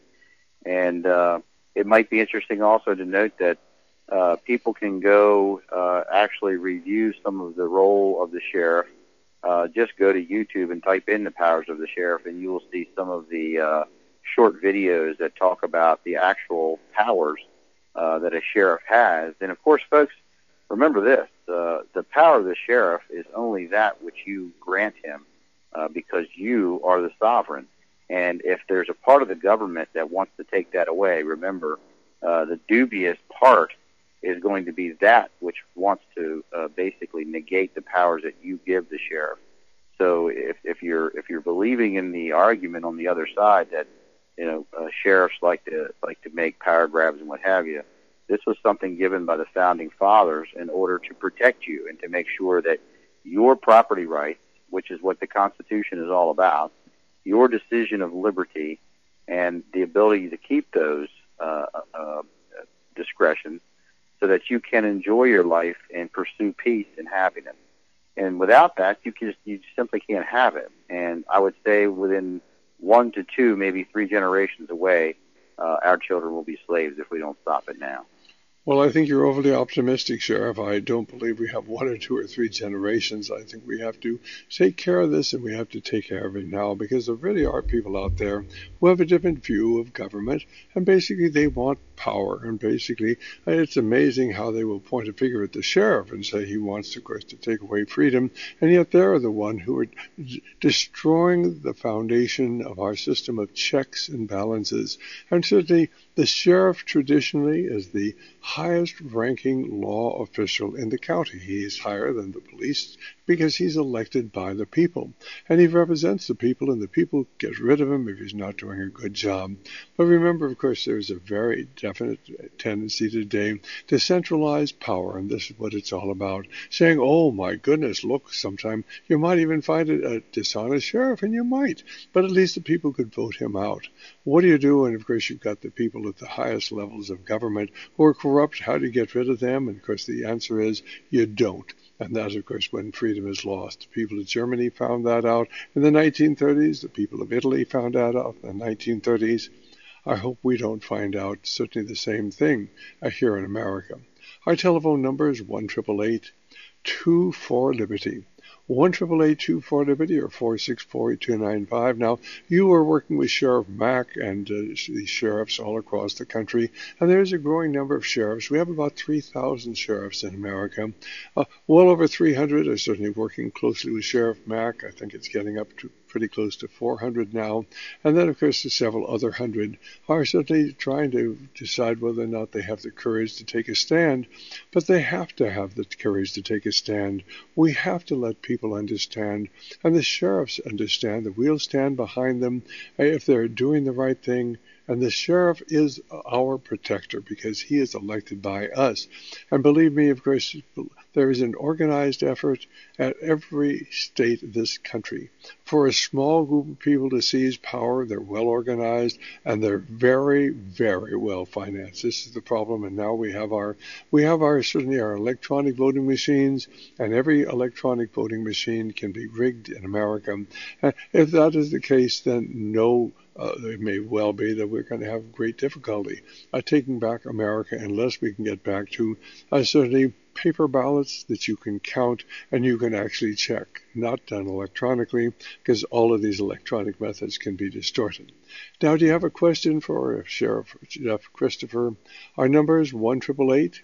And uh, it might be interesting also to note that uh, people can go uh, actually review some of the role of the sheriff. Uh, just go to YouTube and type in the powers of the sheriff, and you will see some of the uh, short videos that talk about the actual powers uh, that a sheriff has. And, of course, folks, remember this. Uh, the power of the sheriff is only that which you grant him uh, because you are the sovereign. And if there's a part of the government that wants to take that away, remember, uh, the dubious part is going to be that which wants to uh, basically negate the powers that you give the sheriff. So if, if you're if you're believing in the argument on the other side that you know uh, sheriffs like to like to make power grabs and what have you, this was something given by the founding fathers in order to protect you and to make sure that your property rights, which is what the Constitution is all about, your decision of liberty and the ability to keep those uh, uh, discretions, so that you can enjoy your life and pursue peace and happiness. And without that, you just you simply can't have it. And I would say within one to two, maybe three generations away, uh, our children will be slaves if we don't stop it now. Well, I think you're overly optimistic, Sheriff. I don't believe we have one or two or three generations. I think we have to take care of this, and we have to take care of it now, because there really are people out there who have a different view of government, and basically they want power. And basically, it's amazing how they will point a finger at the sheriff and say he wants, of course, to take away freedom, and yet they're the one who are d- destroying the foundation of our system of checks and balances. And certainly, the sheriff traditionally is the highest-ranking law official in the county. He is higher than the police because he's elected by the people, and he represents the people, and the people get rid of him if he's not doing a good job. But remember, of course, there's a very definite tendency today to centralize power, and this is what it's all about, saying, oh, my goodness, look, sometime you might even find a, a dishonest sheriff, and you might, but at least the people could vote him out. What do you do? And, of course, you've got the people at the highest levels of government who are corrupt. How do you get rid of them? And, of course, the answer is you don't. And that's, of course, when freedom is lost. The people of Germany found that out in the nineteen thirties. The people of Italy found that out in the nineteen thirties. I hope we don't find out certainly the same thing uh, here in America. Our telephone number is one eight eight eight, two four, Liberty. one eight eight eight, two four, Liberty or four six four, two nine five. Now, you are working with Sheriff Mack and uh, the sheriffs all across the country, and there's a growing number of sheriffs. We have about three thousand sheriffs in America. Uh, well over three hundred are certainly working closely with Sheriff Mack. I think it's getting up to pretty close to four hundred now. And then, of course, the several other hundred are certainly trying to decide whether or not they have the courage to take a stand. But they have to have the courage to take a stand. We have to let people understand, and the sheriffs understand that we'll stand behind them if they're doing the right thing. And the sheriff is our protector because he is elected by us. And believe me, of course, there is an organized effort at every state of this country for a small group of people to seize power. They're well organized and they're very, very well financed. This is the problem. And now we have our, we have our, certainly our electronic voting machines, and every electronic voting machine can be rigged in America. And if that is the case, then no Uh, it may well be that we're going to have great difficulty uh, taking back America unless we can get back to uh, certainly paper ballots that you can count and you can actually check, not done electronically, because all of these electronic methods can be distorted. Now, do you have a question for Sheriff Jeff Christopher? Our number is one eight eight eight,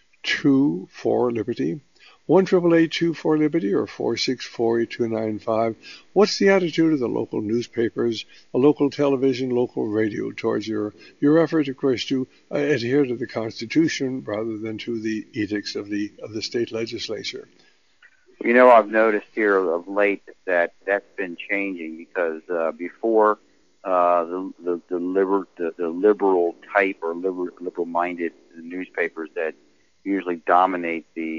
two four, Liberty. one eight eight eight, two four, Liberty or four six four, two nine five. What's the attitude of the local newspapers, the local television, local radio towards your, your effort, of course, to uh, adhere to the Constitution rather than to the edicts of the of the state legislature? You know, I've noticed here of late that that's been changing because uh, before uh, the, the, the, liber, the, the liberal type or liberal, liberal-minded newspapers that usually dominate the, the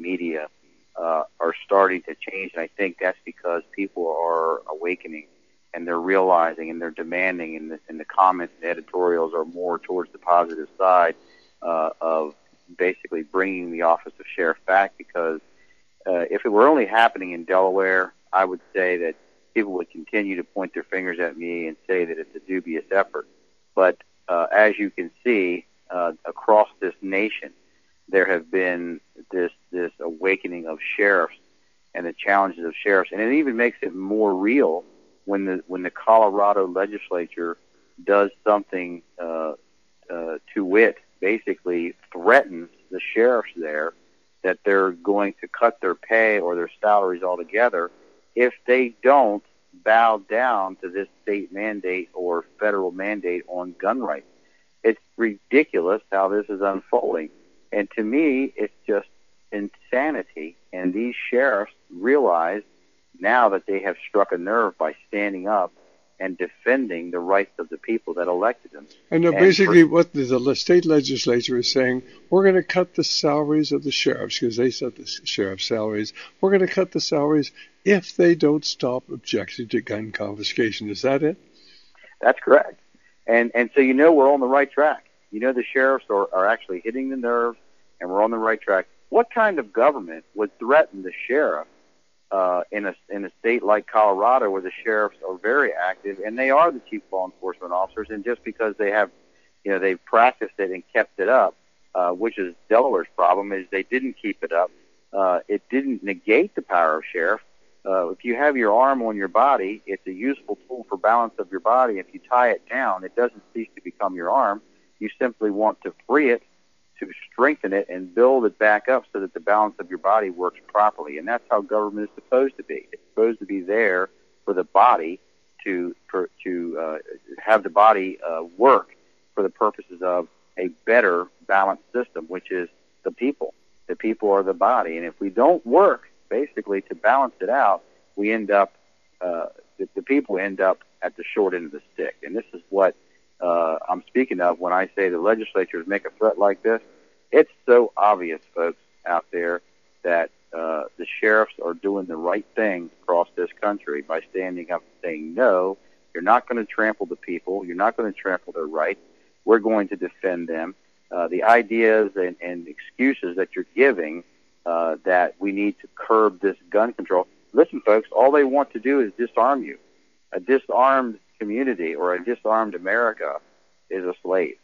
media uh, are starting to change, and I think that's because people are awakening and they're realizing and they're demanding, and the, and the comments and editorials are more towards the positive side uh, of basically bringing the office of sheriff back, because uh, if it were only happening in Delaware, I would say that people would continue to point their fingers at me and say that it's a dubious effort. But uh, as you can see, uh, across this nation, there have been this this awakening of sheriffs and the challenges of sheriffs, and it even makes it more real when the when the Colorado legislature does something uh, uh, to wit, basically threatens the sheriffs there that they're going to cut their pay or their salaries altogether if they don't bow down to this state mandate or federal mandate on gun rights. It's ridiculous how this is unfolding. And to me, it's just insanity. And these sheriffs realize now that they have struck a nerve by standing up and defending the rights of the people that elected them. And, uh, and basically for, what the, the state legislature is saying, we're going to cut the salaries of the sheriffs, because they set the sheriff's salaries. We're going to cut the salaries if they don't stop objecting to gun confiscation. Is that it? That's correct. And and so you know we're on the right track. You know the sheriffs are, are actually hitting the nerve, and we're on the right track. What kind of government would threaten the sheriff uh, in a in a state like Colorado, where the sheriffs are very active and they are the chief law enforcement officers, and just because they have, you know, they've practiced it and kept it up, uh, which is Delaware's problem, is they didn't keep it up. Uh, it didn't negate the power of sheriff. Uh, if you have your arm on your body, it's a useful tool for balance of your body. If you tie it down, it doesn't cease to become your arm. You simply want to free it, to strengthen it, and build it back up so that the balance of your body works properly. And that's how government is supposed to be. It's supposed to be there for the body to for, to uh, have the body uh, work for the purposes of a better balanced system, which is the people. The people are the body. And if we don't work basically to balance it out, we end up, uh, the, the people end up at the short end of the stick. And this is what uh, I'm speaking of when I say the legislatures make a threat like this. It's so obvious, folks, out there that uh, the sheriffs are doing the right thing across this country by standing up and saying, no, you're not going to trample the people. You're not going to trample their rights. We're going to defend them. Uh, the ideas and, and excuses that you're giving Uh, that we need to curb this gun control. Listen, folks, all they want to do is disarm you. A disarmed community or a disarmed America is a slave.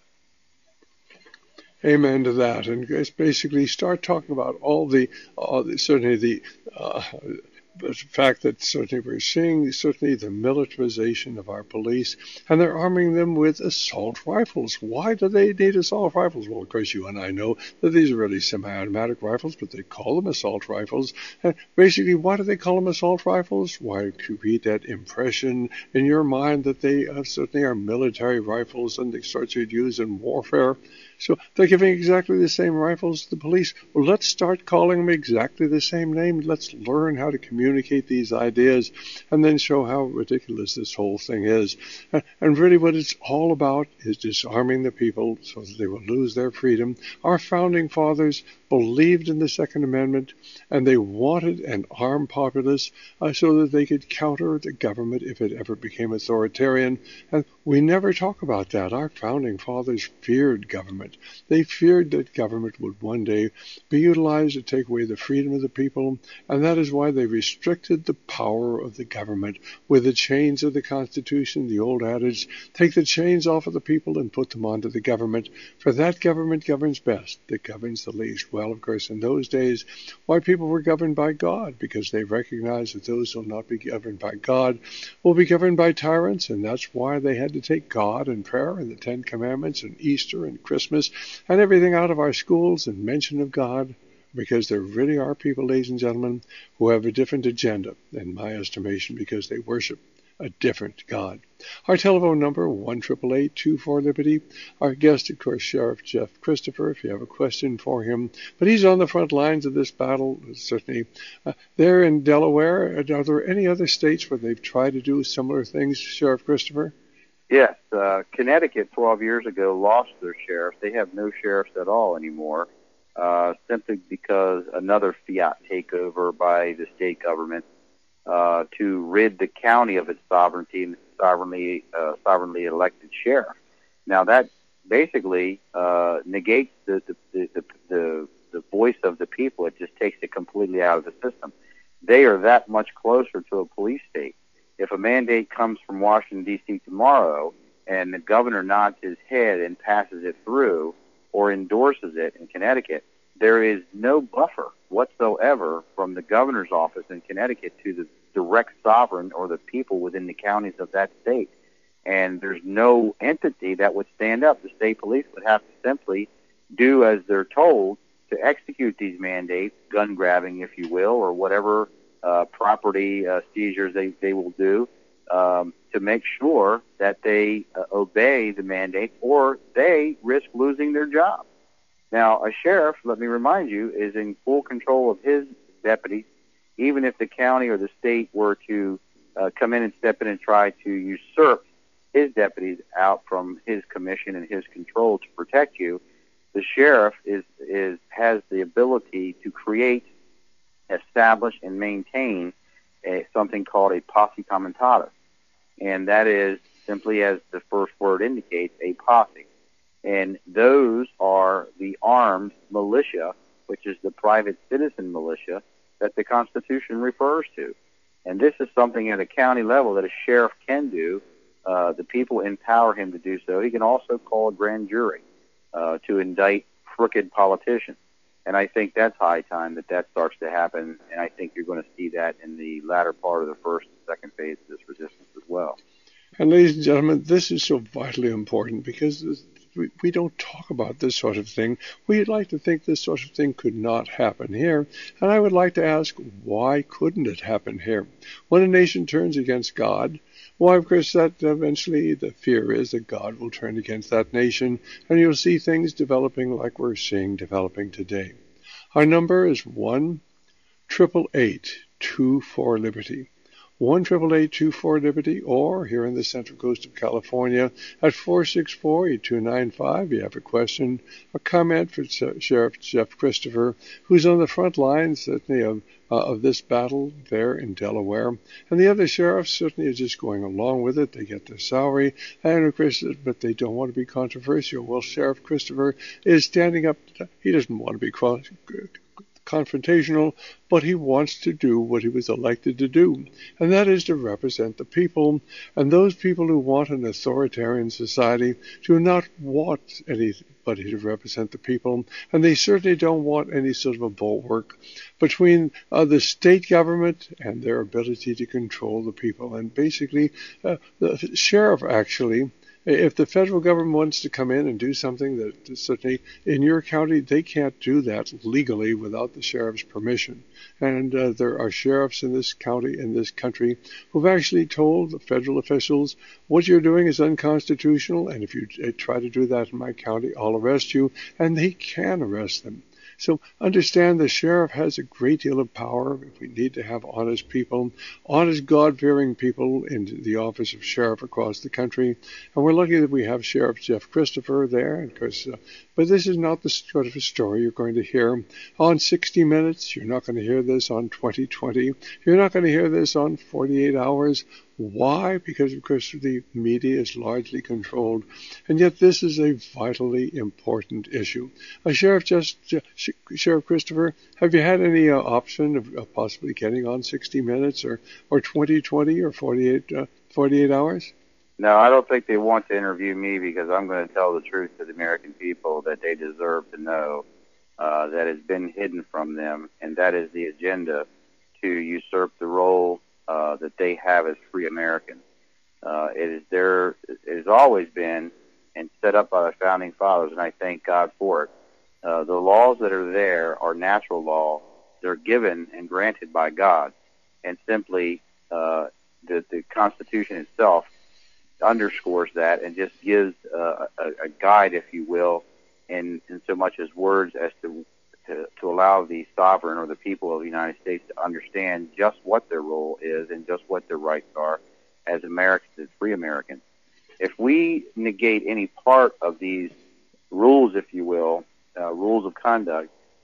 Amen to that. And guys, basically start talking about all the, all the certainly the, uh, the fact that certainly we're seeing certainly the militarization of our police, and they're arming them with assault rifles. Why do they need assault rifles? Well, of course, you and I know that these are really semi-automatic rifles, but they call them assault rifles. And basically, why do they call them assault rifles? Why create that impression in your mind that they uh, certainly are military rifles and they start to use in warfare? So they're giving exactly the same rifles to the police. Well, let's start calling them exactly the same name. Let's learn how to communicate these ideas and then show how ridiculous this whole thing is. And really what it's all about is disarming the people so that they will lose their freedom. Our founding fathers believed in the Second Amendment, and they wanted an armed populace uh, so that they could counter the government if it ever became authoritarian. And we never talk about that. Our founding fathers feared government. They feared that government would one day be utilized to take away the freedom of the people, and that is why they restricted the power of the government with the chains of the Constitution, the old adage, take the chains off of the people and put them onto the government, for that government governs best, that governs the least. Well, of course, in those days, white people were governed by God because they recognized that those who will not be governed by God will be governed by tyrants, and that's why they had to take God and prayer and the Ten Commandments and Easter and Christmas and everything out of our schools and mention of God, because there really are people, ladies and gentlemen, who have a different agenda, in my estimation, because they worship a different God. Our telephone number, one eight eight eight, two four, Liberty. Our guest, of course, Sheriff Jeff Christopher, if you have a question for him. But he's on the front lines of this battle, certainly. Uh, there in Delaware, are there any other states where they've tried to do similar things, Sheriff Christopher? Yes. Uh, Connecticut twelve years ago lost their sheriffs. They have no sheriffs at all anymore. uh, simply because another fiat takeover by the state government uh, to rid the county of its sovereignty and sovereignly, uh, sovereignly elected sheriff. Now that basically uh, negates the the, the the the voice of the people. It just takes it completely out of the system. They are that much closer to a police state. If a mandate comes from Washington, D C tomorrow and the governor nods his head and passes it through or endorses it in Connecticut, there is no buffer whatsoever from the governor's office in Connecticut to the direct sovereign or the people within the counties of that state. And there's no entity that would stand up. The state police would have to simply do as they're told to execute these mandates, gun grabbing, if you will, or whatever uh, property uh, seizures they, they will do um, to make sure that they uh, obey the mandates, or they risk losing their job. Now, a sheriff, let me remind you, is in full control of his deputies. Even if the county or the state were to uh, come in and step in and try to usurp his deputies out from his commission and his control to protect you, the sheriff is, is has the ability to create, establish, and maintain a, something called a posse comitatus. And that is simply, as the first word indicates, a posse. And those are the armed militia, which is the private citizen militia that the Constitution refers to. And this is something at a county level that a sheriff can do. Uh, the people empower him to do so. He can also call a grand jury uh, to indict crooked politicians. And I think that's high time that that starts to happen. And I think you're going to see that in the latter part of the first and second phase of this resistance as well. And ladies and gentlemen, this is so vitally important because this, we, we don't talk about this sort of thing. We'd like to think this sort of thing could not happen here. And I would like to ask, why couldn't it happen here? When a nation turns against God, why, of course, that eventually the fear is that God will turn against that nation, and you'll see things developing like we're seeing developing today. Our number is one triple eight two four Liberty. one triple eight two four Liberty, or here in the Central Coast of California at four six four eight two nine five. You have a question, a comment for Sheriff Jeff Christopher, who's on the front lines certainly of uh, of this battle there in Delaware. And the other sheriffs certainly are just going along with it. They get their salary, and of course, but they don't want to be controversial. Well, Sheriff Christopher is standing up. He doesn't want to be cross confrontational, but he wants to do what he was elected to do, and that is to represent the people. And those people who want an authoritarian society do not want anybody to represent the people, and they certainly don't want any sort of a bulwark between uh, the state government and their ability to control the people. And basically, uh, the sheriff actually, if the federal government wants to come in and do something that certainly in your county, they can't do that legally without the sheriff's permission. And uh, there are sheriffs in this county, in this country, who've actually told the federal officials, what you're doing is unconstitutional, and if you try to do that in my county, I'll arrest you, and they can arrest them. So understand the sheriff has a great deal of power. If we need to have honest people, honest, God-fearing people in the office of sheriff across the country. And we're lucky that we have Sheriff Jeff Christopher there. And cause, uh, but this is not the sort of a story you're going to hear on sixty minutes. You're not going to hear this on twenty twenty. You're not going to hear this on forty-eight hours. Why? Because, of course, the media is largely controlled, and yet this is a vitally important issue. Uh, Sheriff, just uh, Sh- Sheriff Christopher, have you had any uh, option of uh, possibly getting on sixty minutes or, or twenty twenty or forty-eight, uh, forty-eight hours? No, I don't think they want to interview me because I'm going to tell the truth to the American people that they deserve to know uh, that has been hidden from them, and that is the agenda to usurp the role Uh, that they have as free Americans. Uh, it is there. It has always been and set up by the founding fathers, and I thank God for it. Uh, the laws that are there are natural law. They're given and granted by God, and simply uh, the, the Constitution itself underscores that and just gives uh, a, a guide, if you will, in, in so much as words as to To, to allow the sovereign or the people of the United States to understand just what their role is and just what their rights are as Americans, as free Americans. If we negate any part of these rules, if you will, uh, rules of conduct,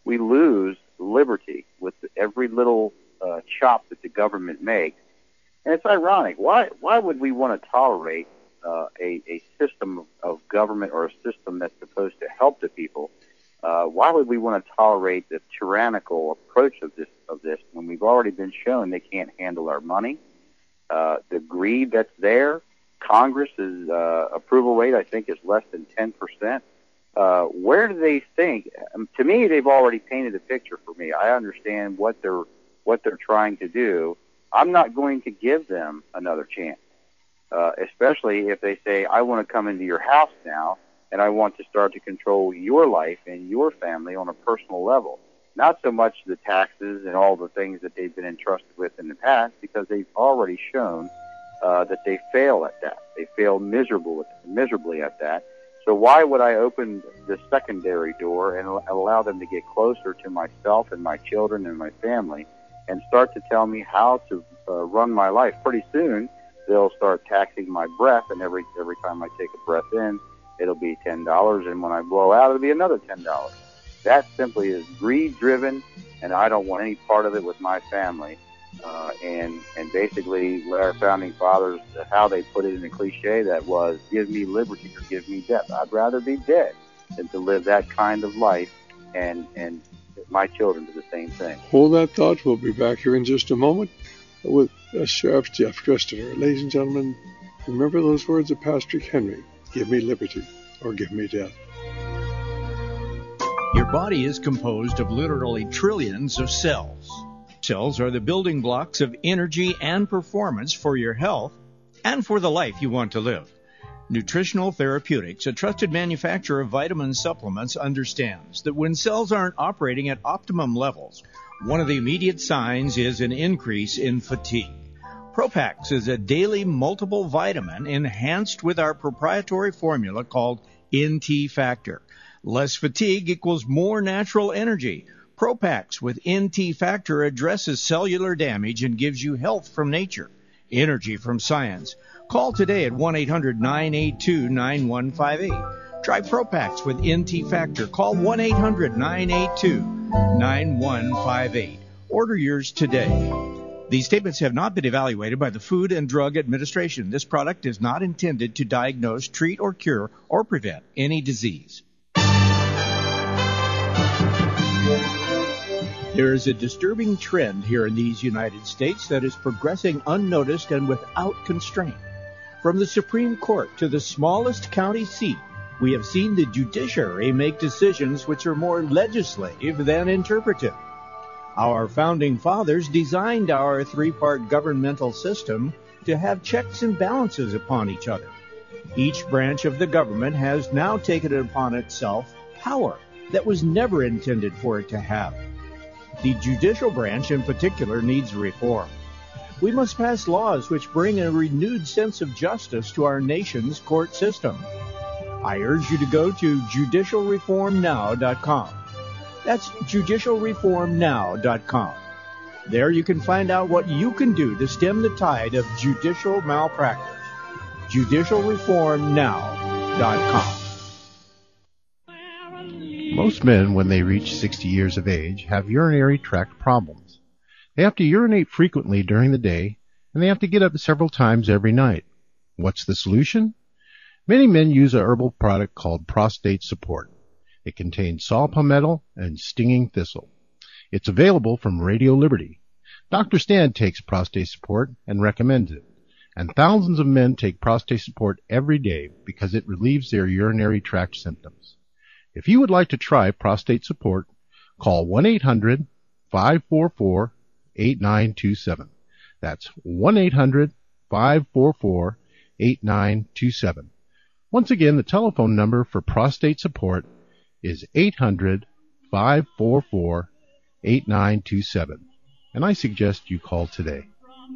we lose liberty with every little uh, chop that the government makes. And it's ironic. Why why would we want to tolerate uh, a, a system of, of government or a system that's supposed to help the people? Uh, why would we want to tolerate the tyrannical approach of this of this when we've already been shown they can't handle our money? Uh, the greed that's there, Congress's uh, approval rate, I think, is less than ten percent. Uh, where do they think? Um, to me, they've already painted a picture for me. I understand what they're what they're trying to do. I'm not going to give them another chance, uh, especially if they say, I want to come into your house now and I want to start to control your life and your family on a personal level. Not so much the taxes and all the things that they've been entrusted with in the past, because they've already shown uh, that they fail at that. They fail miserable, miserably at that. So why would I open the secondary door and allow them to get closer to myself and my children and my family and start to tell me how to uh, run my life? Pretty soon, they'll start taxing my breath, and every every time I take a breath in, it'll be ten dollars, and when I blow out, it'll be another ten dollars. That simply is greed-driven, and I don't want any part of it with my family. Uh, and and basically, our founding fathers, how they put it in a cliche, that was, give me liberty or give me death. I'd rather be dead than to live that kind of life, and and my children do the same thing. Hold that thought. We'll be back here in just a moment with uh, Sheriff Jeff Christopher. Ladies and gentlemen, remember those words of Pastor Henry, give me liberty or give me death. Your body is composed of literally trillions of cells. Cells are the building blocks of energy and performance for your health and for the life you want to live. Nutritional Therapeutics, a trusted manufacturer of vitamin supplements, understands that when cells aren't operating at optimum levels, one of the immediate signs is an increase in fatigue. Propax is a daily multiple vitamin enhanced with our proprietary formula called N T Factor. Less fatigue equals more natural energy. Propax with N T Factor addresses cellular damage and gives you health from nature, energy from science. Call today at one eight hundred nine eight two nine one five eight. Try Propax with N T Factor. Call one eight hundred nine eight two nine one five eight. Order yours today. These statements have not been evaluated by the Food and Drug Administration. This product is not intended to diagnose, treat, or cure, or prevent any disease. There is a disturbing trend here in these United States that is progressing unnoticed and without constraint. From the Supreme Court to the smallest county seat, we have seen the judiciary make decisions which are more legislative than interpretive. Our founding fathers designed our three-part governmental system to have checks and balances upon each other. Each branch of the government has now taken it upon itself power that was never intended for it to have. The judicial branch in particular needs reform. We must pass laws which bring a renewed sense of justice to our nation's court system. I urge you to go to judicial reform now dot com. That's judicial reform now dot com. There you can find out what you can do to stem the tide of judicial malpractice. judicial reform now dot com. Most men, when they reach sixty years of age, have urinary tract problems. They have to urinate frequently during the day, and they have to get up several times every night. What's the solution? Many men use a herbal product called Prostate Support. It contains saw palmetto and stinging thistle. It's available from Radio Liberty. Doctor Stan takes Prostate Support and recommends it. And thousands of men take Prostate Support every day because it relieves their urinary tract symptoms. If you would like to try Prostate Support, call one eight hundred five four four eight nine two seven. That's one eight hundred five four four eight nine two seven. Once again, the telephone number for Prostate Support is eight hundred five four four eight nine two seven. And I suggest you call today.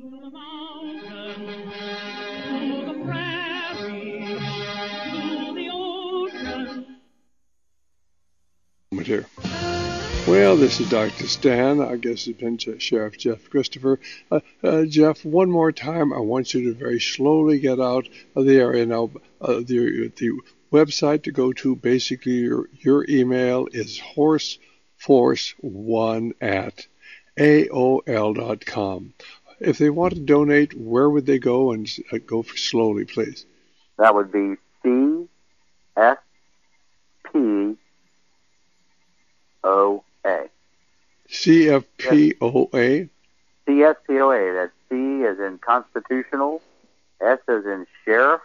Here. Well, this is Doctor Stan. I guess it's been Sheriff Jeff Christopher. Uh, uh, Jeff, one more time, I want you to very slowly get out of the area. Now, uh, the, the website to go to, basically, your, your email is horse force one at A O L dot com. If they want to donate, where would they go? And uh, go for slowly, please. That would be C S P O A. C F P O A? C S P O A. That's C as in constitutional, S as in sheriff,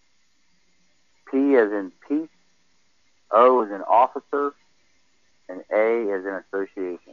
P as in peace, O as in officer, and A as in association.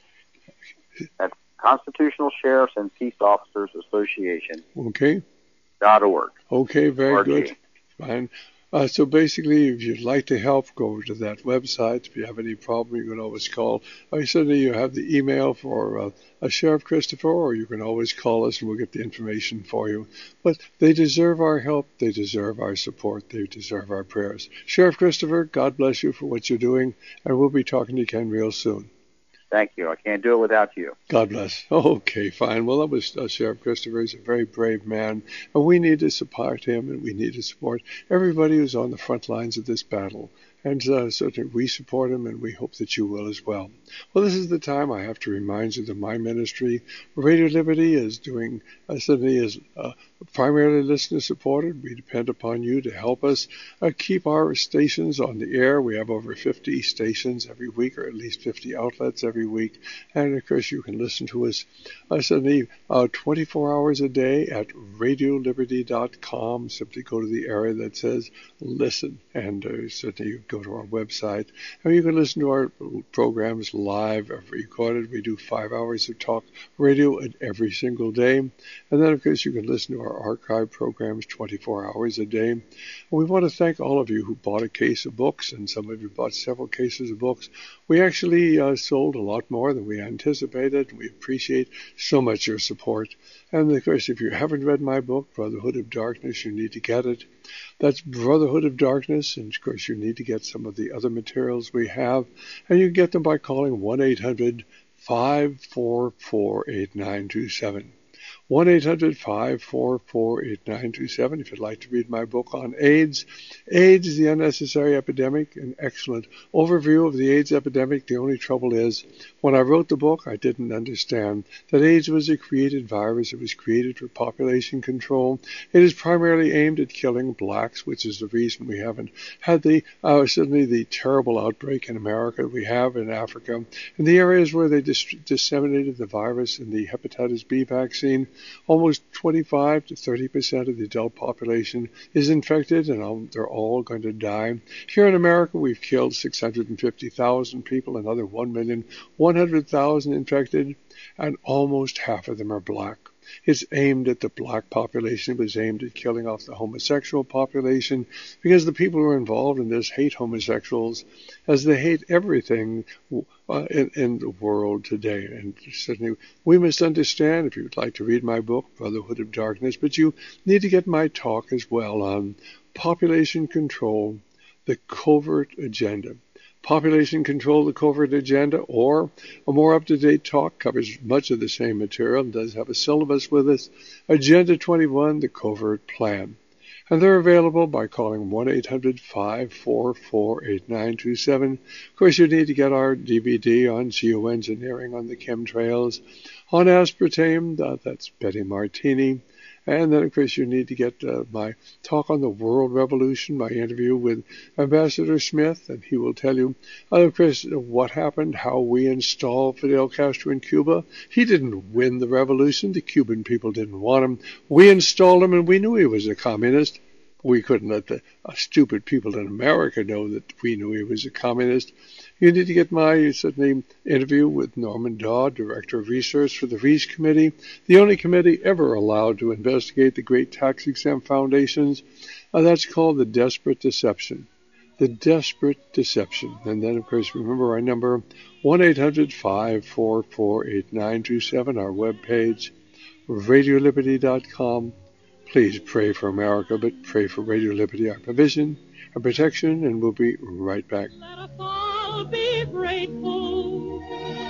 That's Constitutional Sheriffs and Peace Officers Association. Okay. Dot org. Okay, very R G. good. Fine. Uh, so basically, if you'd like to help, go over to that website. If you have any problem, you can always call. I certainly you have the email for uh, uh, Sheriff Christopher, or you can always call us and we'll get the information for you. But they deserve our help. They deserve our support. They deserve our prayers. Sheriff Christopher, God bless you for what you're doing, and we'll be talking to you again real soon. Thank you. I can't do it without you. God bless. Okay, fine. Well, that was uh, Sheriff Christopher. He's a very brave man, and we need to support him, and we need to support everybody who's on the front lines of this battle. And uh, certainly we support him, and we hope that you will as well. Well, this is the time I have to remind you that my ministry, Radio Liberty, is doing, uh, certainly is uh, primarily listener-supported. We depend upon you to help us uh, keep our stations on the air. We have over fifty stations every week, or at least fifty outlets every week. And, of course, you can listen to us uh, certainly uh, twenty-four hours a day at radio liberty dot com. Simply go to the area that says listen, and uh, certainly you go to our website, and you can listen to our programs live or recorded. We do five hours of talk radio every single day. And then, of course, you can listen to our archive programs twenty-four hours a day. And we want to thank all of you who bought a case of books, and some of you bought several cases of books. We actually uh, sold a lot more than we anticipated. We appreciate so much your support. And, of course, if you haven't read my book, Brotherhood of Darkness, you need to get it. That's Brotherhood of Darkness, and of course you need to get some of the other materials we have, and you can get them by calling one eight hundred five four four eight nine two seven. one eight hundred five four four eight nine two seven if you'd like to read my book on AIDS. AIDS, the Unnecessary Epidemic, an excellent overview of the AIDS epidemic. The only trouble is, when I wrote the book, I didn't understand that AIDS was a created virus. It was created for population control. It is primarily aimed at killing blacks, which is the reason we haven't had the, uh, certainly the terrible outbreak in America we have in Africa. In the areas where they dis- disseminated the virus in the hepatitis B vaccine, almost twenty-five to thirty percent of the adult population is infected, and um, they're all going to die. Here in America, we've killed six hundred fifty thousand people, another one million one hundred thousand infected, and almost half of them are black. It's aimed at the black population. It was aimed at killing off the homosexual population, because the people who are involved in this hate homosexuals as they hate everything uh, in, in the world today. And certainly we must understand, if you'd like to read my book, Brotherhood of Darkness, but you need to get my talk as well on population control, the covert agenda. Population Control, the Covert Agenda, or a more up-to-date talk, covers much of the same material and does have a syllabus with us, Agenda twenty-one, the Covert Plan. And they're available by calling one eight hundred five four four eight nine two seven. Of course, you need to get our D V D on geoengineering, on the chemtrails, on aspartame, uh, that's Betty Martini. And then, of course, you need to get uh, my talk on the World Revolution, my interview with Ambassador Smith, and he will tell you, uh, of course, what happened, how we installed Fidel Castro in Cuba. He didn't win the revolution. The Cuban people didn't want him. We installed him, and we knew he was a communist. We couldn't let the uh, stupid people in America know that we knew he was a communist. You need to get my certainly interview with Norman Dodd, Director of Research for the Reese Committee, the only committee ever allowed to investigate the great tax-exempt foundations. Uh, that's called The Desperate Deception. The Desperate Deception. And then, of course, remember our number, one eight hundred five four four eight nine two seven, our webpage, radio liberty dot com. Please pray for America, but pray for Radio Liberty, our provision, our protection, and we'll be right back. I'll be grateful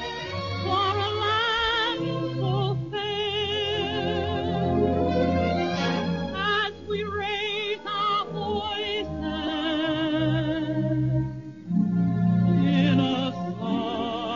for a land so fair, as we raise our voices in a song.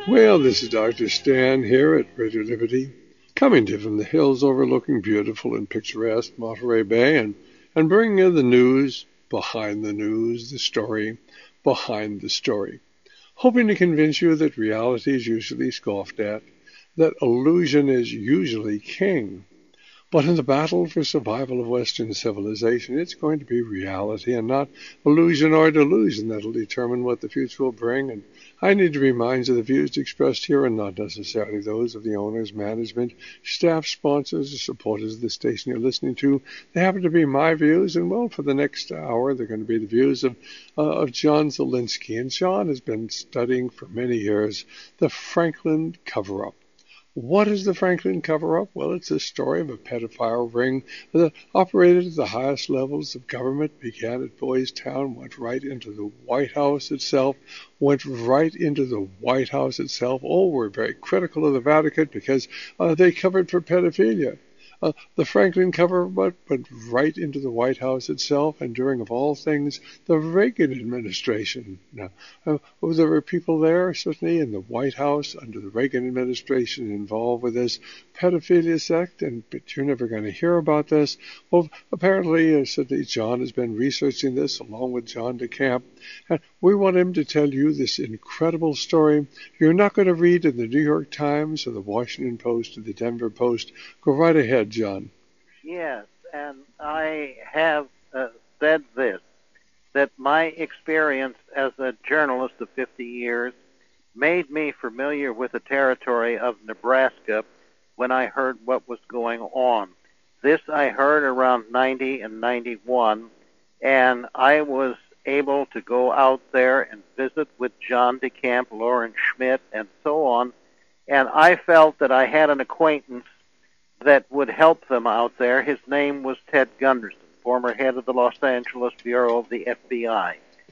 Well, this is Doctor Stan here at Radio Liberty, coming to you from the hills overlooking beautiful and picturesque Monterey Bay, and, and bringing you the news behind the news, the story behind the story, hoping to convince you that reality is usually scoffed at, that illusion is usually king. But in the battle for survival of Western civilization, it's going to be reality and not illusion or delusion that'll determine what the future will bring. And I need to remind you the views expressed here are not necessarily those of the owners, management, staff, sponsors, or supporters of the station you're listening to. They happen to be my views, and well, for the next hour, they're going to be the views of, uh, of John Zielinski. And John has been studying for many years the Franklin cover-up. What is the Franklin cover-up? Well, it's a story of a pedophile ring that operated at the highest levels of government, began at Boys Town, went right into the White House itself, went right into the White House itself. Oh, we're very critical of the Vatican because uh, they covered for pedophilia. Uh, the Franklin cover-up went right into the White House itself, and during, of all things, the Reagan administration. Now, uh, well, there were people there, certainly, in the White House under the Reagan administration involved with this pedophilia sect, and but you're never going to hear about this. Well, apparently, uh, certainly, John has been researching this along with John DeCamp, and we want him to tell you this incredible story. You're not going to read in the New York Times or the Washington Post or the Denver Post. Go right ahead, John. Yes, and I have uh, said this, that my experience as a journalist of fifty years made me familiar with the territory of Nebraska when I heard what was going on. This I heard around ninety and ninety-one, and I was able to go out there and visit with John DeCamp, Lauren Schmidt, and so on, and I felt that I had an acquaintance that would help them out there. His name was Ted Gunderson, former head of the Los Angeles Bureau of the F B I.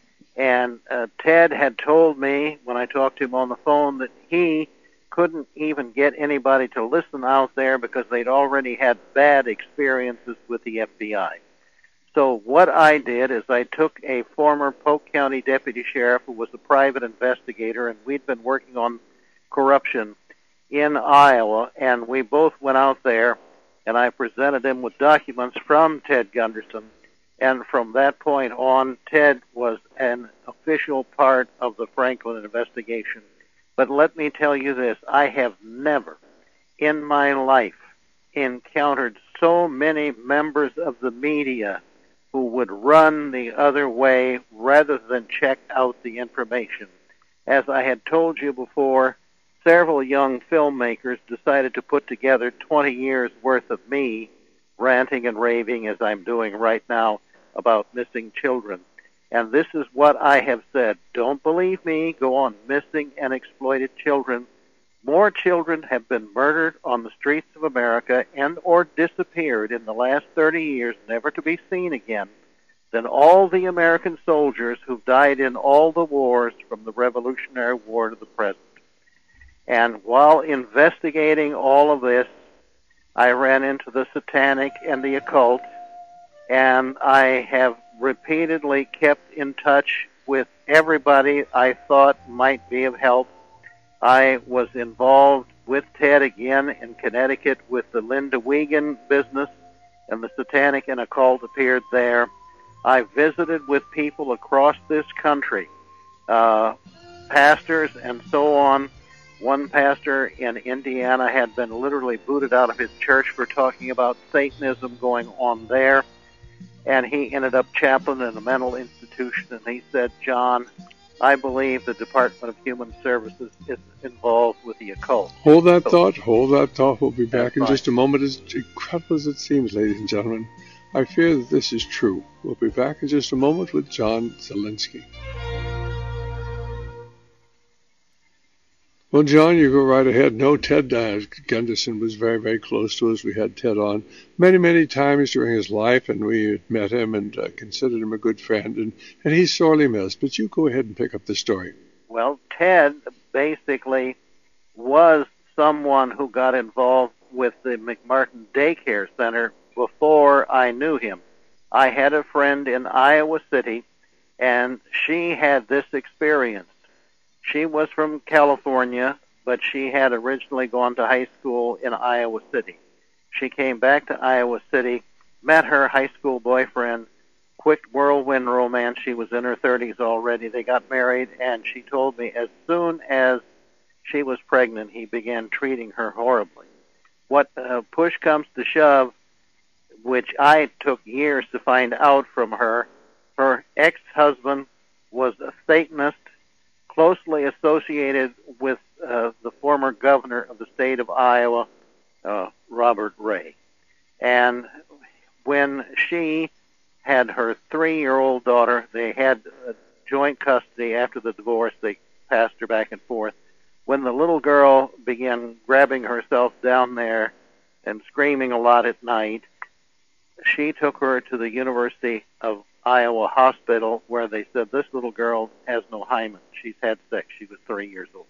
And uh, Ted had told me, when I talked to him on the phone, that he couldn't even get anybody to listen out there because they'd already had bad experiences with the F B I. So what I did is I took a former Polk County deputy sheriff who was a private investigator, and we'd been working on corruption in Iowa, and we both went out there, and I presented him with documents from Ted Gunderson, and from that point on, Ted was an official part of the Franklin investigation. But let me tell you this, I have never in my life encountered so many members of the media who would run the other way rather than check out the information. As I had told you before, several young filmmakers decided to put together twenty years worth of me ranting and raving, as I'm doing right now, about missing children. And this is what I have said. Don't believe me. Go on missing and exploited children. More children have been murdered on the streets of America and or disappeared in the last thirty years, never to be seen again, than all the American soldiers who've died in all the wars from the Revolutionary War to the present. And while investigating all of this, I ran into the satanic and the occult, and I have repeatedly kept in touch with everybody I thought might be of help. I was involved with Ted again in Connecticut with the Linda Wiegand business, and the satanic and occult appeared there. I visited with people across this country, uh, pastors and so on. One pastor in Indiana had been literally booted out of his church for talking about Satanism going on there, and he ended up chaplain in a mental institution, and he said, John, I believe the Department of Human Services is involved with the occult. Hold that so, thought, hold that thought. We'll be back in right. just a moment. As incredible as it seems, ladies and gentlemen, I fear that this is true. We'll be back in just a moment with John Zielinski. Well, John, you go right ahead. No, Ted uh, Gunderson was very, very close to us. We had Ted on many, many times during his life, and we met him and uh, considered him a good friend, and, and he's sorely missed. But you go ahead and pick up the story. Well, Ted basically was someone who got involved with the McMartin Daycare Center before I knew him. I had a friend in Iowa City, and she had this experience. She was from California, but she had originally gone to high school in Iowa City. She came back to Iowa City, met her high school boyfriend, quick whirlwind romance. She was in her thirties already. They got married, and she told me as soon as she was pregnant, he began treating her horribly. What uh, push comes to shove, which I took years to find out from her, her ex-husband was a Satanist, closely associated with uh, the former governor of the state of Iowa, uh, Robert Ray. And when she had her three-year-old daughter, they had uh, joint custody after the divorce. They passed her back and forth. When the little girl began grabbing herself down there and screaming a lot at night, she took her to the University of Iowa Hospital, where they said, this little girl has no hymen. She's had sex. She was three years old.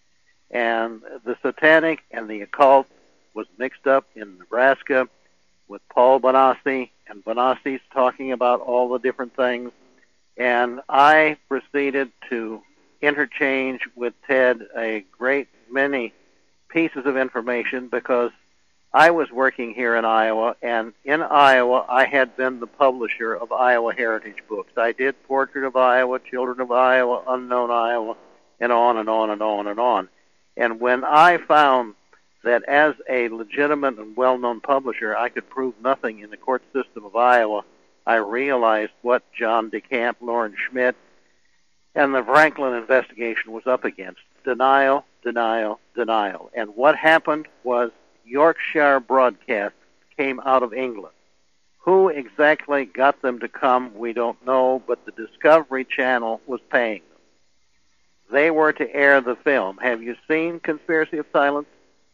And the satanic and the occult was mixed up in Nebraska with Paul Bonacci, and Bonassi's talking about all the different things. And I proceeded to interchange with Ted a great many pieces of information because I was working here in Iowa, and in Iowa I had been the publisher of Iowa Heritage Books. I did Portrait of Iowa, Children of Iowa, Unknown Iowa, and on and on and on and on. And when I found that as a legitimate and well-known publisher I could prove nothing in the court system of Iowa, I realized what John DeCamp, Lauren Schmidt, and the Franklin investigation was up against. Denial, denial, denial. And what happened was Yorkshire Broadcast came out of England. Who exactly got them to come, we don't know, but the Discovery Channel was paying them. They were to air the film. Have you seen Conspiracy of Silence?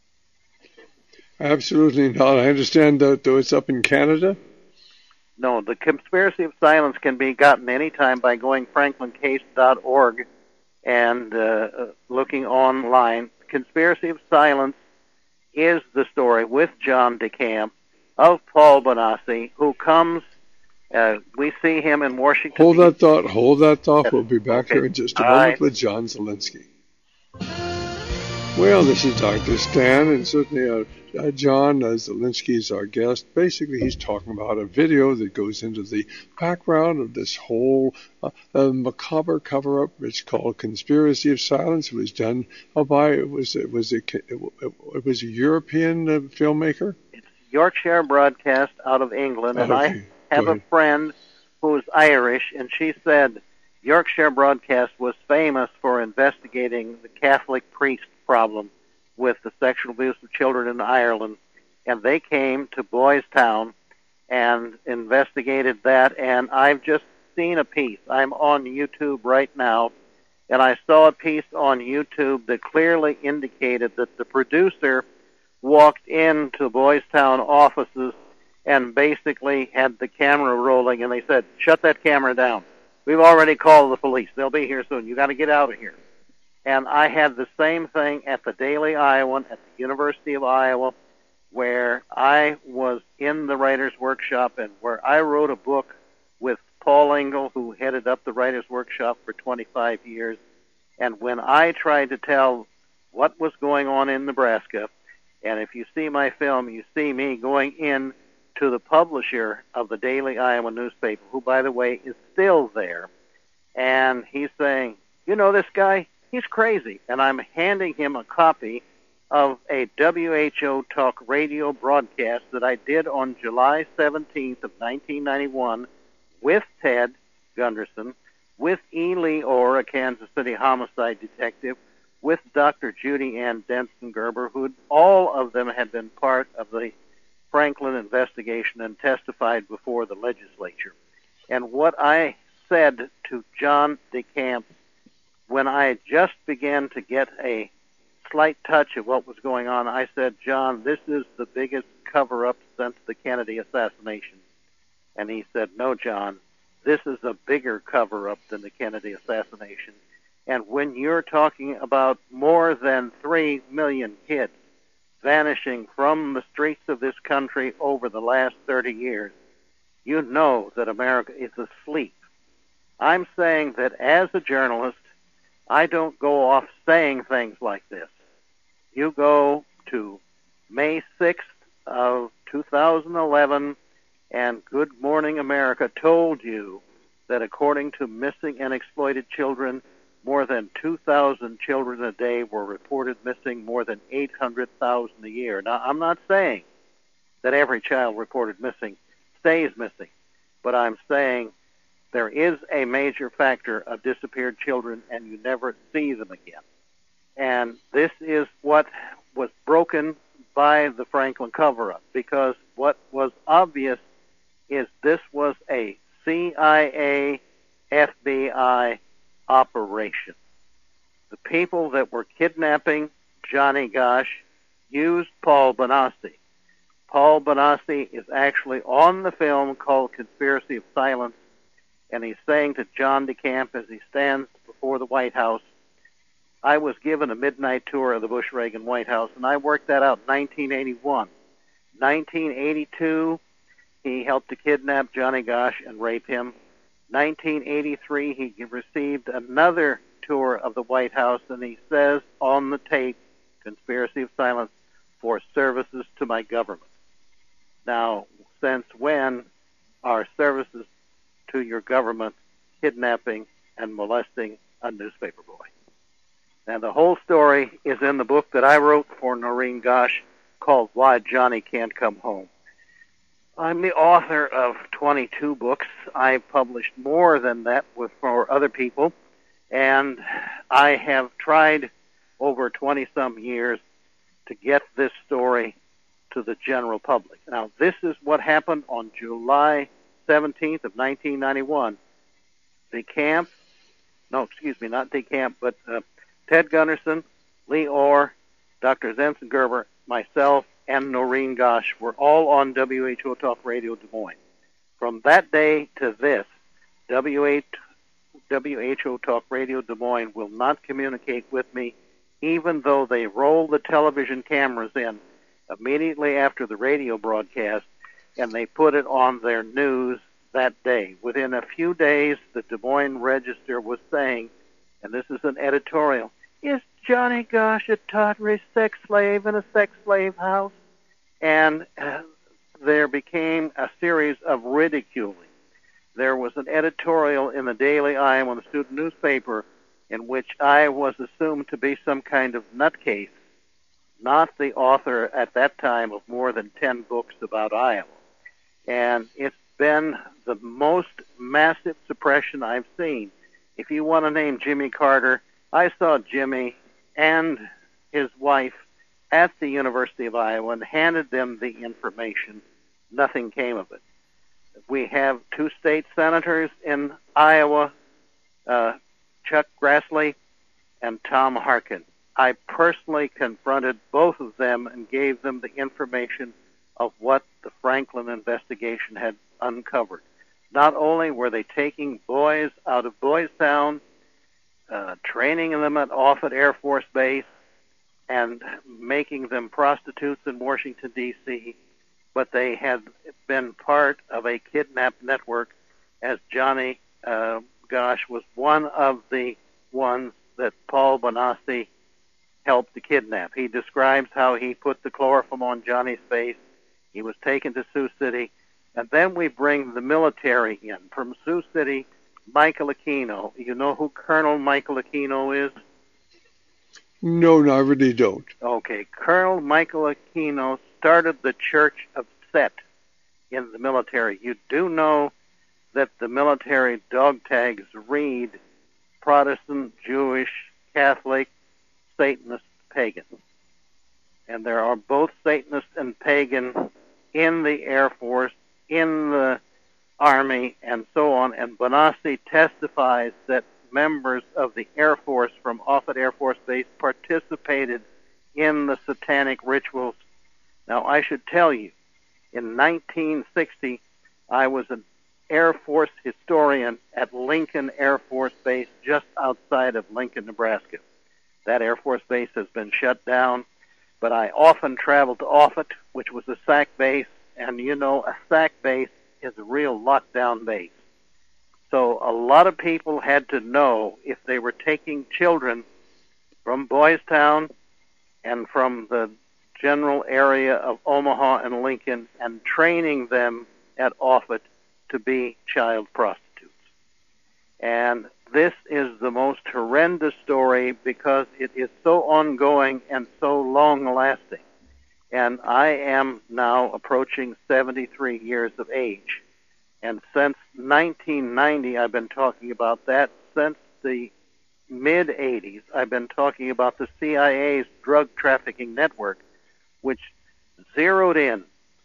Absolutely not. I understand that though it's up in Canada. No, the Conspiracy of Silence can be gotten anytime by going franklin case dot org and uh, looking online. Conspiracy of Silence is the story with John DeCamp of Paul Bonacci, who comes, uh, we see him in Washington. Hold that thought, hold that thought. We'll be back okay. here in just a All moment right. with John Zielinski. Well, this is Doctor Stan, and certainly uh, uh, John uh, Zielinski is our guest. Basically, he's talking about a video that goes into the background of this whole uh, uh, macabre cover-up. It's called Conspiracy of Silence. It was done uh, by it was it was a it, it was a European uh, filmmaker. It's Yorkshire Broadcast out of England, and Okay, I have go a ahead. friend who's Irish, and she said Yorkshire Broadcast was famous for investigating the Catholic priest problem with the sexual abuse of children in Ireland, and they came to Boys Town and investigated that, and I've just seen a piece. I'm on YouTube right now, and I saw a piece on YouTube that clearly indicated that the producer walked into Boys Town offices and basically had the camera rolling, and they said, shut that camera down. We've already called the police. They'll be here soon. You got to get out of here. And I had the same thing at the Daily Iowan at the University of Iowa, where I was in the writer's workshop and where I wrote a book with Paul Engel, who headed up the writer's workshop for twenty-five years. And when I tried to tell what was going on in Nebraska, and if you see my film, you see me going in to the publisher of the Daily Iowa newspaper, who, by the way, is still there, and he's saying, you know this guy? He's crazy. And I'm handing him a copy of a W H O talk radio broadcast that I did on July seventeenth of nineteen ninety-one with Ted Gunderson, with E. Lee Orr, a Kansas City homicide detective, with Doctor Judy Ann Denson Gerber, who all of them had been part of the Franklin investigation and testified before the legislature. And what I said to John DeCamp when I just began to get a slight touch of what was going on, I said, John, this is the biggest cover-up since the Kennedy assassination. And he said, no, John, this is a bigger cover-up than the Kennedy assassination. And when you're talking about more than three million kids vanishing from the streets of this country over the last thirty years, you know that America is asleep. I'm saying that as a journalist, I don't go off saying things like this. you go to May sixth of two thousand eleven, and Good Morning America told you that according to Missing and Exploited Children, more than two thousand children a day were reported missing, more than eight hundred thousand a year. Now, I'm not saying that every child reported missing stays missing, but I'm saying there is a major factor of disappeared children, and you never see them again. And this is what was broken by the Franklin cover-up, because what was obvious is this was a C I A, F B I operation. The people that were kidnapping Johnny Gosch used Paul Bonacci. Paul Bonacci is actually on the film called Conspiracy of Silence, and he's saying to John DeCamp as he stands before the White House, I was given a midnight tour of the Bush-Reagan White House, and I worked that out in nineteen eighty-one. nineteen eighty-two, he helped to kidnap Johnny Gosch and rape him. nineteen eighty-three, he received another tour of the White House, and he says on the tape, Conspiracy of Silence, for services to my government. Now, since when are services to your government kidnapping and molesting a newspaper boy? And the whole story is in the book that I wrote for Noreen Gosch called Why Johnny Can't Come Home. I'm the author of twenty-two books. I've published more than that with for other people, and I have tried over twenty-some years to get this story to the general public. Now, this is what happened on July seventeenth of nineteen ninety-one. DeCamp, no, excuse me, not DeCamp, but uh, Ted Gunderson, Lee Orr, Doctor Zenson Gerber, myself, and Noreen Gosch were all on W H O Talk Radio Des Moines. From that day to this, W H O Talk Radio Des Moines will not communicate with me, even though they roll the television cameras in immediately after the radio broadcast, and they put it on their news that day. Within a few days, the Des Moines Register was saying, and this is an editorial, is Johnny Gosch a tawdry sex slave in a sex slave house? And uh, there became a series of ridiculing. There was an editorial in the Daily Iowa, the student newspaper, in which I was assumed to be some kind of nutcase, not the author at that time of more than ten books about Iowa. And it's been the most massive suppression I've seen. If you want to name Jimmy Carter, I saw Jimmy and his wife at the University of Iowa and handed them the information. Nothing came of it. We have two state senators in Iowa, uh, Chuck Grassley and Tom Harkin. I personally confronted both of them and gave them the information of what the Franklin investigation had uncovered. Not only were they taking boys out of Boys Town, uh, training them at Offutt Air Force Base, and making them prostitutes in Washington, D C, but they had been part of a kidnap network, as Johnny uh, Gosch was one of the ones that Paul Bonacci helped to kidnap. He describes how he put the chloroform on Johnny's face. He was taken to Sioux City, and then we bring the military in. From Sioux City, Michael Aquino. You know who Colonel Michael Aquino is? No, no, I really don't. Okay, Colonel Michael Aquino started the Church of Set in the military. You do know that the military dog tags read Protestant, Jewish, Catholic, Satanist, pagan. And there are both Satanist and pagan in the Air Force, in the Army, and so on. And Bonacci testifies that members of the Air Force from Offutt Air Force Base participated in the satanic rituals. Now, I should tell you, in nineteen sixty, I was an Air Force historian at Lincoln Air Force Base just outside of Lincoln, Nebraska. That Air Force Base has been shut down, but I often traveled to Offutt, which was a S A C base, and you know, a S A C base is a real lockdown base. So a lot of people had to know if they were taking children from Boys Town and from the general area of Omaha and Lincoln and training them at Offutt to be child prostitutes. And this is the most horrendous story because it is so ongoing and so long-lasting. And I am now approaching seventy-three years of age. And since nineteen ninety, I've been talking about that. Since the mid-eighties, I've been talking about the C I A's drug trafficking network, which zeroed in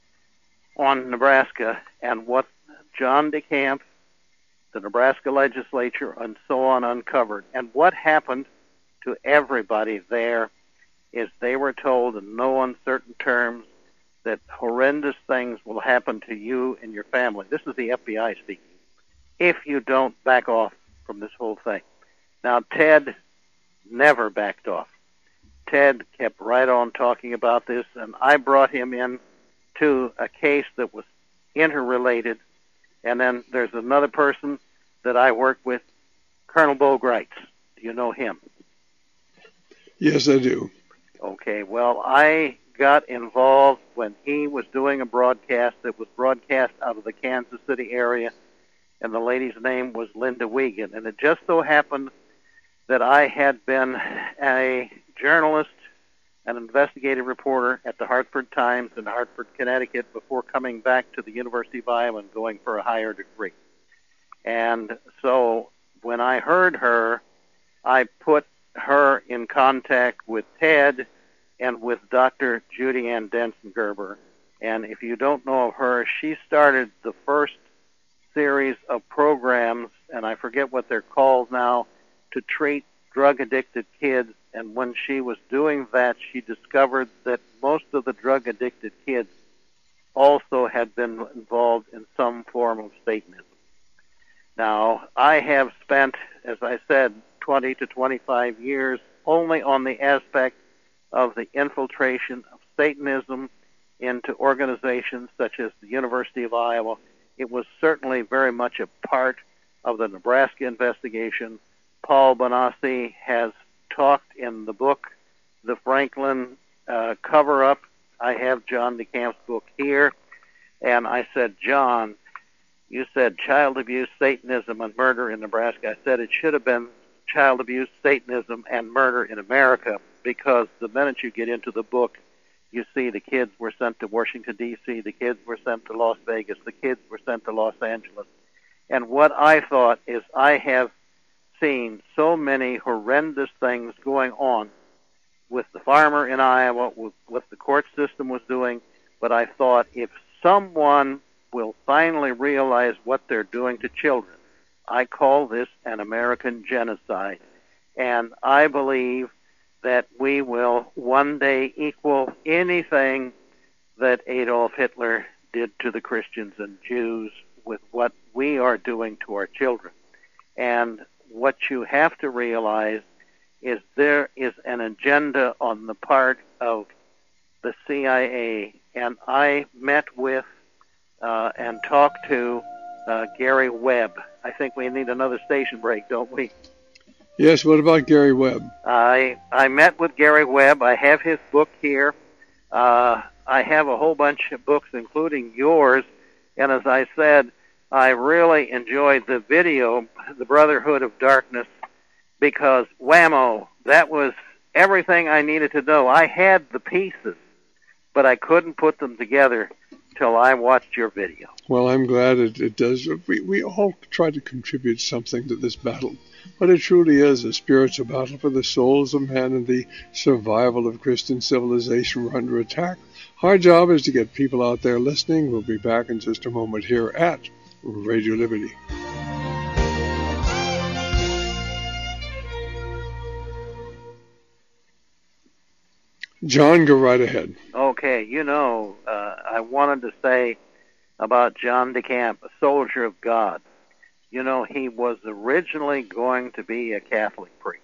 on Nebraska and what John DeCamp, the Nebraska legislature, and so on uncovered. And what happened to everybody there is they were told in no uncertain terms that horrendous things will happen to you and your family. This is the F B I speaking. If you don't back off from this whole thing. Now, Ted never backed off. Ted kept right on talking about this, and I brought him in to a case that was interrelated. And then there's another person that I work with, Colonel Bo Greitz. Do you know him? Yes, I do. Okay, well, I got involved when he was doing a broadcast that was broadcast out of the Kansas City area, and the lady's name was Linda Wiegand. And it just so happened that I had been a journalist, an investigative reporter at the Hartford Times in Hartford, Connecticut, before coming back to the University of Iowa and going for a higher degree. And so when I heard her, I put her in contact with Ted and with Doctor Judy Ann Denson-Gerber. And if you don't know of her, she started the first series of programs, and I forget what they're called now, to treat drug-addicted kids. And when she was doing that, she discovered that most of the drug-addicted kids also had been involved in some form of Satanism. Now, I have spent, as I said, twenty to twenty-five years only on the aspect of the infiltration of Satanism into organizations such as the University of Iowa. It was certainly very much a part of the Nebraska investigation. Paul Bonacci has talked in the book, The Franklin uh, Cover-Up. I have John DeCamp's book here, and I said, John, you said child abuse, Satanism, and murder in Nebraska. I said it should have been child abuse, Satanism, and murder in America, because the minute you get into the book, you see the kids were sent to Washington, D C, the kids were sent to Las Vegas, the kids were sent to Los Angeles. And what I thought is I have seen so many horrendous things going on with the farmer in Iowa, with what the court system was doing, but I thought if someone will finally realize what they're doing to children, I call this an American genocide. And I believe that we will one day equal anything that Adolf Hitler did to the Christians and Jews with what we are doing to our children. And what you have to realize is there is an agenda on the part of the C I A. And I met with uh, and talked to uh, Gary Webb. I think we need another station break, don't we? Yes, what about Gary Webb? I I met with Gary Webb. I have his book here. Uh, I have a whole bunch of books, including yours. And as I said, I really enjoyed the video, The Brotherhood of Darkness, because whammo, that was everything I needed to know. I had the pieces, but I couldn't put them together till I watched your video. Well, I'm glad it, it does. We, we all try to contribute something to this battle, but it truly is a spiritual battle for the souls of man and the survival of Christian civilization. We're under attack. Our job is to get people out there listening. We'll be back in just a moment here at Radio Liberty. John, go right ahead. Okay, you know, uh, I wanted to say about John DeCamp, a soldier of God. You know, he was originally going to be a Catholic priest.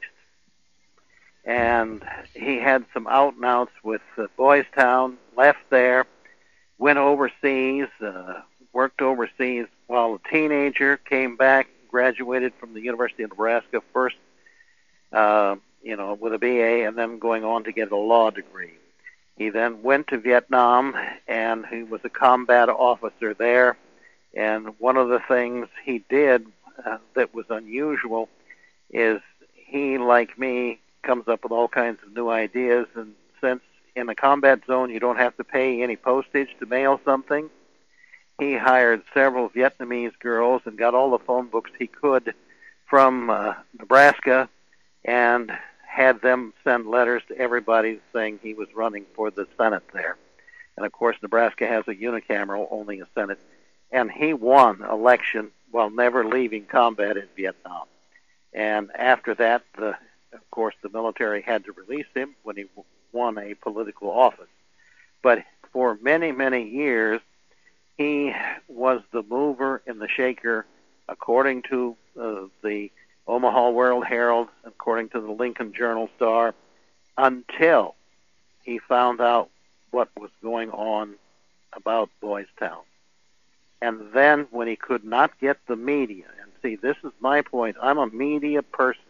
And he had some out and outs with uh, Boys Town, left there, went overseas, uh, worked overseas while a teenager, came back, graduated from the University of Nebraska, first uh, you know, with a B A and then going on to get a law degree. He then went to Vietnam, and he was a combat officer there. And one of the things he did uh, that was unusual is he, like me, comes up with all kinds of new ideas. And since in a combat zone you don't have to pay any postage to mail something, he hired several Vietnamese girls and got all the phone books he could from uh, Nebraska and had them send letters to everybody saying he was running for the Senate there. And, of course, Nebraska has a unicameral, only a Senate. And he won election while never leaving combat in Vietnam. And after that, the, of course, the military had to release him when he won a political office. But for many, many years, he was the mover and the shaker, according to uh, the Omaha World Herald, according to the Lincoln Journal-Star, until he found out what was going on about Boys Town. And then when he could not get the media, and see, this is my point, I'm a media person,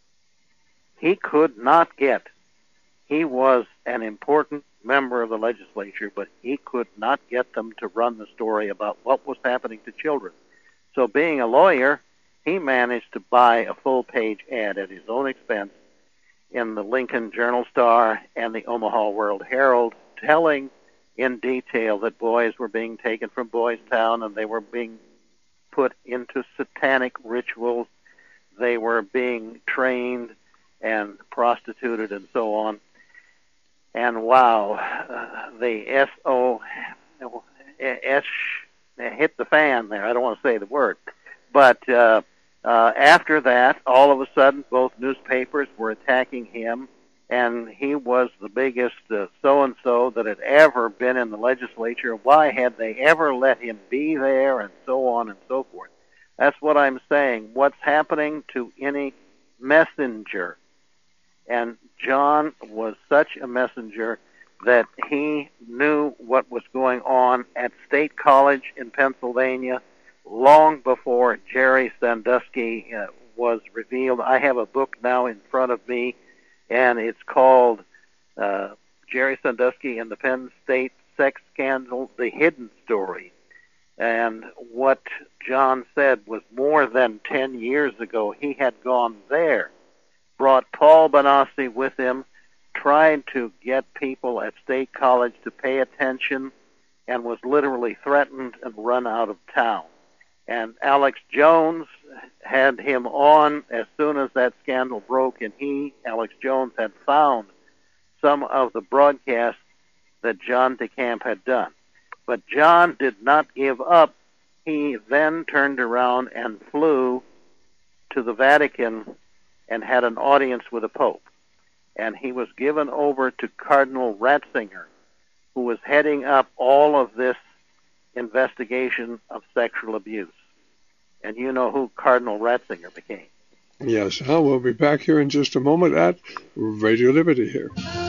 he could not get, he was an important member of the legislature, but he could not get them to run the story about what was happening to children. So being a lawyer, he managed to buy a full-page ad at his own expense in the Lincoln Journal-Star and the Omaha World Herald, telling in detail that boys were being taken from Boys Town and they were being put into satanic rituals. They were being trained and prostituted and so on. And wow, uh, the S O S hit the fan there. I don't want to say the word. But uh, uh, after that, all of a sudden, both newspapers were attacking him, and he was the biggest uh, so-and-so that had ever been in the legislature. Why had they ever let him be there, and so on and so forth. That's what I'm saying. What's happening to any messenger? And John was such a messenger that he knew what was going on at State College in Pennsylvania long before Jerry Sandusky uh, was revealed. I have a book now in front of me, and it's called uh, Jerry Sandusky and the Penn State Sex Scandal, The Hidden Story. And what John said was more than ten years ago. He had gone there, brought Paul Bonacci with him, tried to get people at State College to pay attention, and was literally threatened and run out of town. And Alex Jones had him on as soon as that scandal broke, and he, Alex Jones, had found some of the broadcasts that John DeCamp had done. But John did not give up. He then turned around and flew to the Vatican and had an audience with the Pope. And he was given over to Cardinal Ratzinger, who was heading up all of this investigation of sexual abuse. And you know who Cardinal Ratzinger became. Yes, well, we'll be back here in just a moment at Radio Liberty here.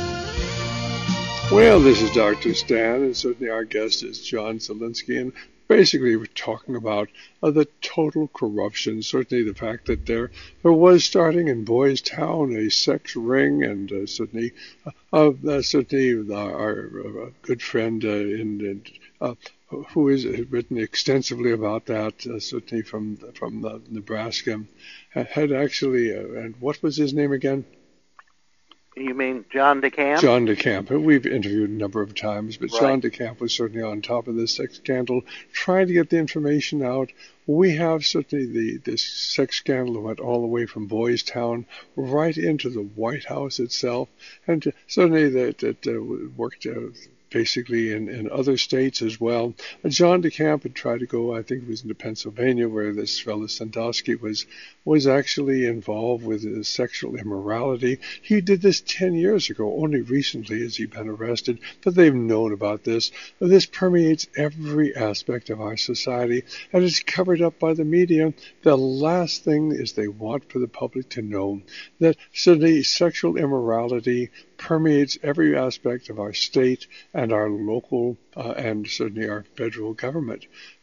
Well, this is Doctor Stan, and certainly our guest is John Zielinski, and basically we're talking about uh, the total corruption, certainly the fact that there there was starting in Boys Town a sex ring, and uh, certainly uh, uh, certainly our, our uh, good friend uh, in, in uh, who has written extensively about that, uh, certainly from from uh, Nebraska, had actually, uh, and what was his name again? You mean John DeCamp? John DeCamp. We've interviewed a number of times, but Right. John DeCamp was certainly on top of this sex scandal, trying to get the information out. We have certainly the this sex scandal that went all the way from Boys Town right into the White House itself, and certainly that, that uh, worked uh, basically in, in other states as well. And John DeCamp had tried to go, I think it was into Pennsylvania, where this fellow Sandusky was was actually involved with uh, sexual immorality. He did this ten years ago. Only recently has he been arrested, but they've known about this. This permeates every aspect of our society, and it's covered up by the media. The last thing is they want for the public to know that certainly sexual immorality permeates every aspect of our state and our local uh, and certainly our federal government.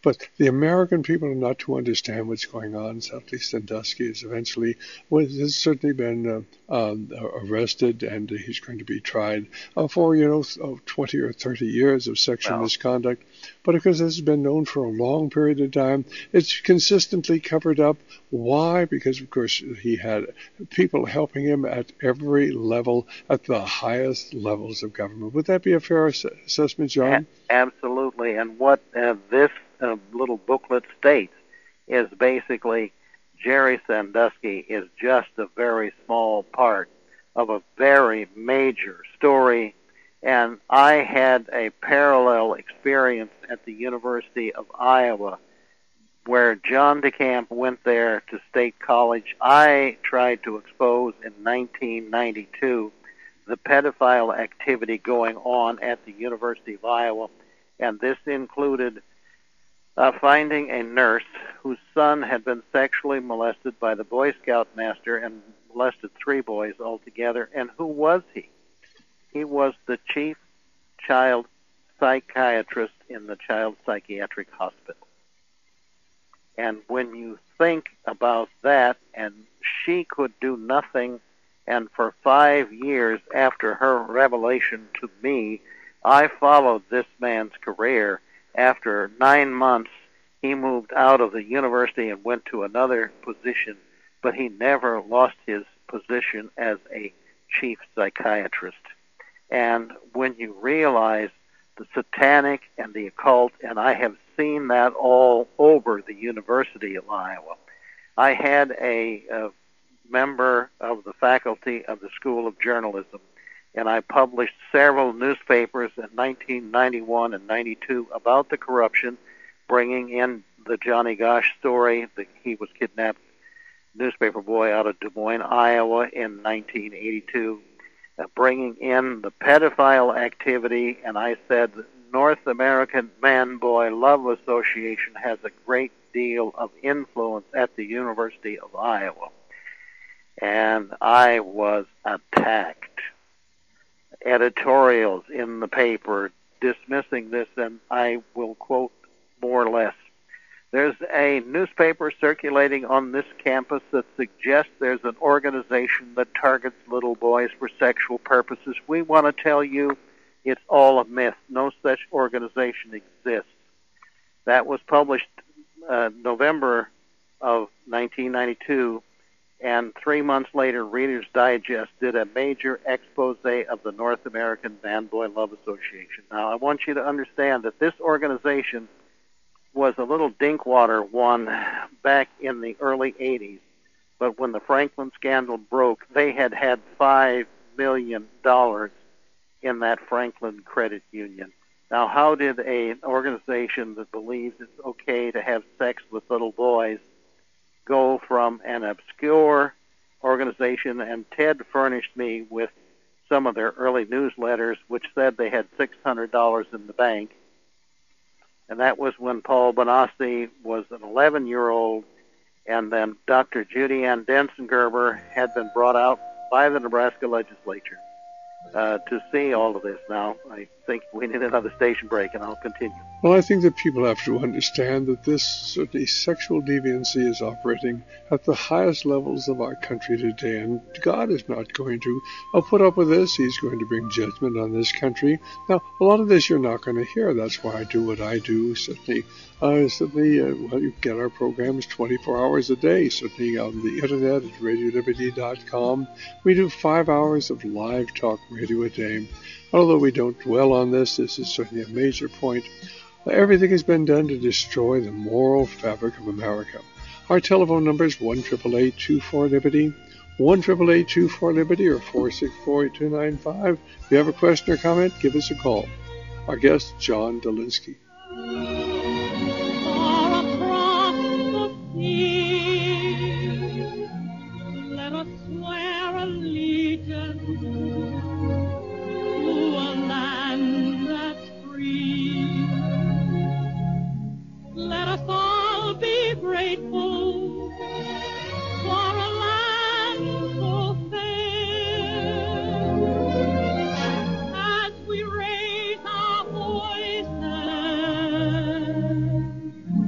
But the American people are not to understand what's going on. Sadly, Sandusky is eventually, well, has certainly been uh, um, arrested, and he's going to be tried uh, for, you know, twenty or thirty years of sexual Wow. misconduct. But because this has been known for a long period of time, it's consistently covered up. Why? Because, of course, he had people helping him at every level, at the highest levels of government. Would that be a fair ass- assessment, John? A- absolutely. And what uh, this uh, little booklet states is basically Jerry Sandusky is just a very small part of a very major story. And I had a parallel experience at the University of Iowa where John DeCamp went there to State College. I tried to expose in nineteen ninety-two the pedophile activity going on at the University of Iowa, and this included uh, finding a nurse whose son had been sexually molested by the Boy Scout master and molested three boys altogether. And who was he? He was the chief child psychiatrist in the Child Psychiatric Hospital. And when you think about that, and she could do nothing, and for five years after her revelation to me, I followed this man's career. After nine months, he moved out of the university and went to another position, but he never lost his position as a chief psychiatrist. And when you realize the satanic and the occult, and I have seen that all over the University of Iowa. I had a, a member of the faculty of the School of Journalism, and I published several newspapers in nineteen ninety-one and ninety-two about the corruption, bringing in the Johnny Gosch story, that he was kidnapped, newspaper boy out of Des Moines, Iowa in nineteen eighty-two, uh, bringing in the pedophile activity, and I said North American Man-Boy Love Association has a great deal of influence at the University of Iowa. And I was attacked. Editorials in the paper dismissing this, and I will quote more or less. There's a newspaper circulating on this campus that suggests there's an organization that targets little boys for sexual purposes. We want to tell you it's all a myth. No such organization exists. That was published uh, November of nineteen ninety-two, and three months later, Reader's Digest did a major expose of the North American Man-Boy Love Association. Now, I want you to understand that this organization was a little Dinkwater one back in the early eighties, but when the Franklin scandal broke, they had had five million dollars in that Franklin Credit Union. Now, how did a, an organization that believes it's okay to have sex with little boys go from an obscure organization? And Ted furnished me with some of their early newsletters, which said they had six hundred dollars in the bank. And that was when Paul Bonassi was an eleven-year-old, and then Doctor Judy Ann Denson-Gerber had been brought out by the Nebraska legislature uh, to see all of this. Now, I think we need another station break, and I'll continue. Well, I think that people have to understand that this certainly sexual deviancy is operating at the highest levels of our country today, and God is not going to uh, put up with this. He's going to bring judgment on this country. Now, a lot of this you're not going to hear. That's why I do what I do. Certainly, uh, certainly, uh, well, you get our programs twenty-four hours a day. Certainly on the internet at radio liberty dot com. We do five hours of live talk radio a day. Although we don't dwell on this, this is certainly a major point. Everything has been done to destroy the moral fabric of America. Our telephone number is one eight eight eight, two four, Liberty, one eight eight eight, two four, Liberty, or four six four, eight two nine five. If you have a question or comment, give us a call. Our guest, John Dolinsky. Let us swear allegiance to a land that's free. Let us all be grateful for a land so fair. As we raise our voices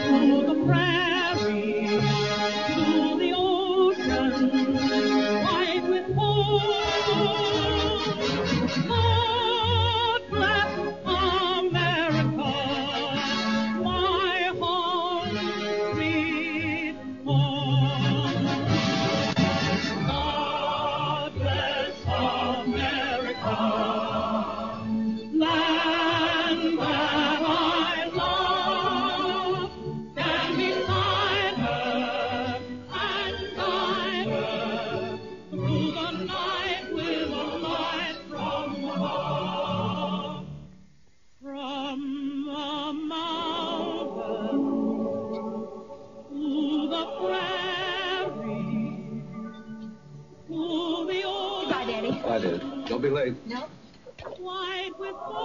Bye, Dad. Don't be late. No. White with gold,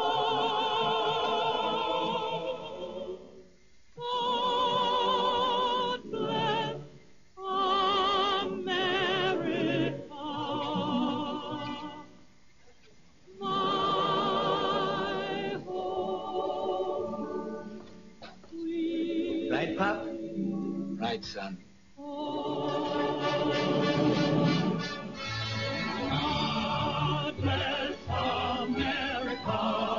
God bless America, my home. Right, Pop? Right, son. God bless America,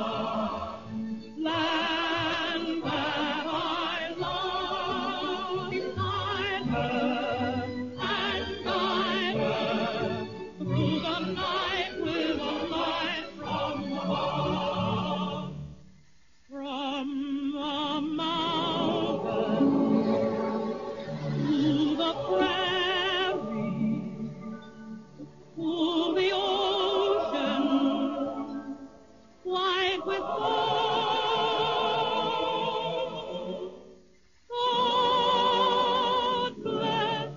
land that I love. Guide her and guide her through the night with a light from above. From the mountain to the prairie, to the ocean, white with gold. God bless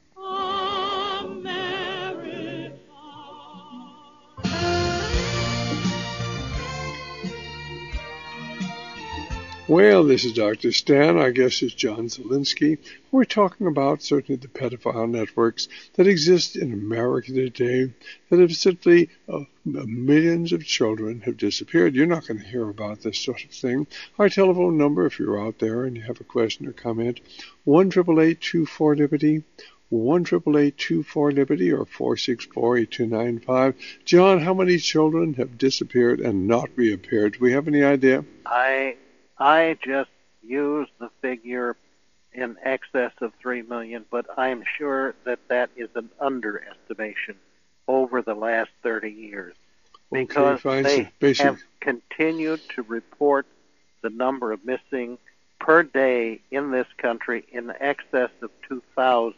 America. Well, this is Doctor Stan. Our guest is John Zielinski. We're talking about certainly the pedophile networks that exist in America today that have simply uh, millions of children have disappeared. You're not going to hear about this sort of thing. Our telephone number, if you're out there and you have a question or comment, one eight eight eight, two four, Liberty, one eight eight eight, two four, Liberty, or four six four, eight two nine five. John, how many children have disappeared and not reappeared? Do we have any idea? I I just used the figure in excess of three million, but I'm sure that that is an underestimation over the last thirty years because fine. they So basic- have continued to report the number of missing per day in this country in excess of two thousand.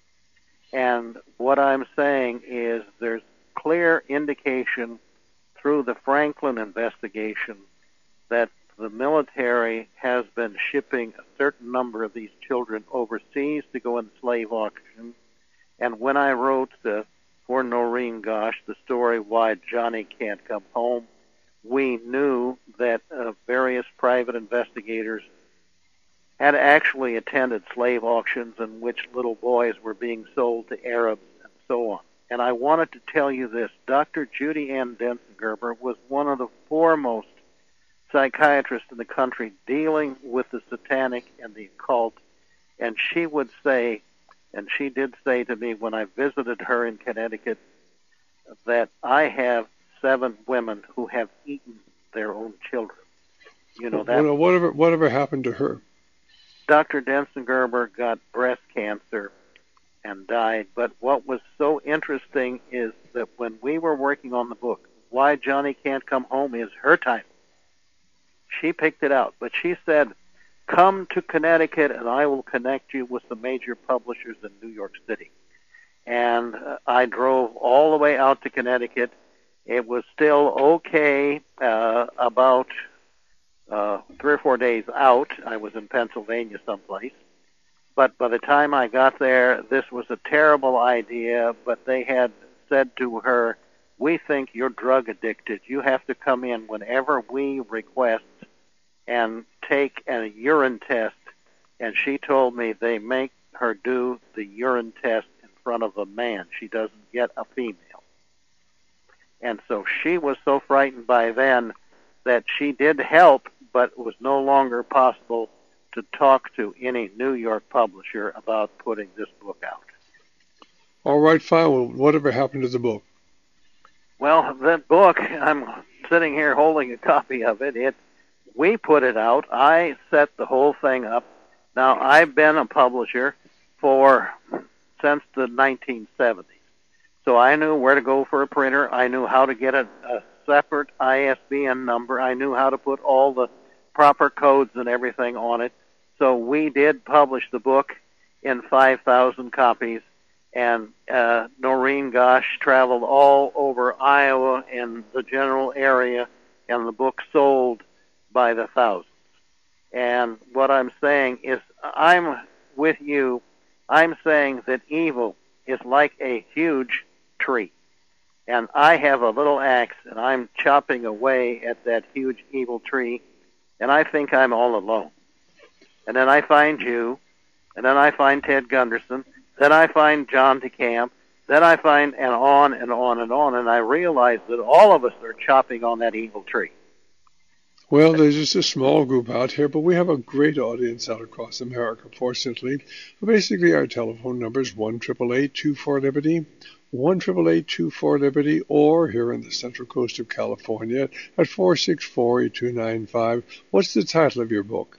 And what I'm saying is there's clear indication through the Franklin investigation that the military has been shipping a certain number of these children overseas to go in slave auctions. And when I wrote the, for Noreen Gosh the story Why Johnny Can't Come Home, we knew that uh, various private investigators had actually attended slave auctions in which little boys were being sold to Arabs and so on. And I wanted to tell you this. Doctor Judy Ann Denson-Gerber was one of the foremost psychiatrist in the country dealing with the satanic and the occult, and she would say, and she did say to me when I visited her in Connecticut, that I have seven women who have eaten their own children. You know that. Well, whatever, whatever happened to her? Doctor Denson-Gerber got breast cancer and died, but what was so interesting is that when we were working on the book, Why Johnny Can't Come Home is her title. She picked it out, but she said, come to Connecticut and I will connect you with the major publishers in New York City. And uh, I drove all the way out to Connecticut. It was still okay uh, about uh, three or four days out. I was in Pennsylvania someplace. But by the time I got there, this was a terrible idea, but they had said to her, we think you're drug addicted. You have to come in whenever we request and take a urine test. And she told me they make her do the urine test in front of a man. She doesn't get a female. And so she was so frightened by then that she did help, but it was no longer possible to talk to any New York publisher about putting this book out. All right, fine. Well, whatever happened to the book? Well, that book, I'm sitting here holding a copy of it. It, we put it out. I set the whole thing up. Now, I've been a publisher for since the nineteen seventies. So I knew where to go for a printer. I knew how to get a, a separate I S B N number. I knew how to put all the proper codes and everything on it. So we did publish the book in five thousand copies. And uh, Noreen Gosh traveled all over Iowa and the general area, and the book sold by the thousands. And what I'm saying is, I'm with you. I'm saying that evil is like a huge tree. And I have a little axe, and I'm chopping away at that huge evil tree, and I think I'm all alone. And then I find you, and then I find Ted Gunderson, then I find John DeCamp, then I find, and on and on and on, and I realize that all of us are chopping on that evil tree. Well, there's just a small group out here, but we have a great audience out across America, fortunately. Basically, our telephone number is one eight eight eight, two four, Liberty, one eight eight eight, two four, Liberty, or here in the Central Coast of California at four six four, eight two nine five. What's the title of your book?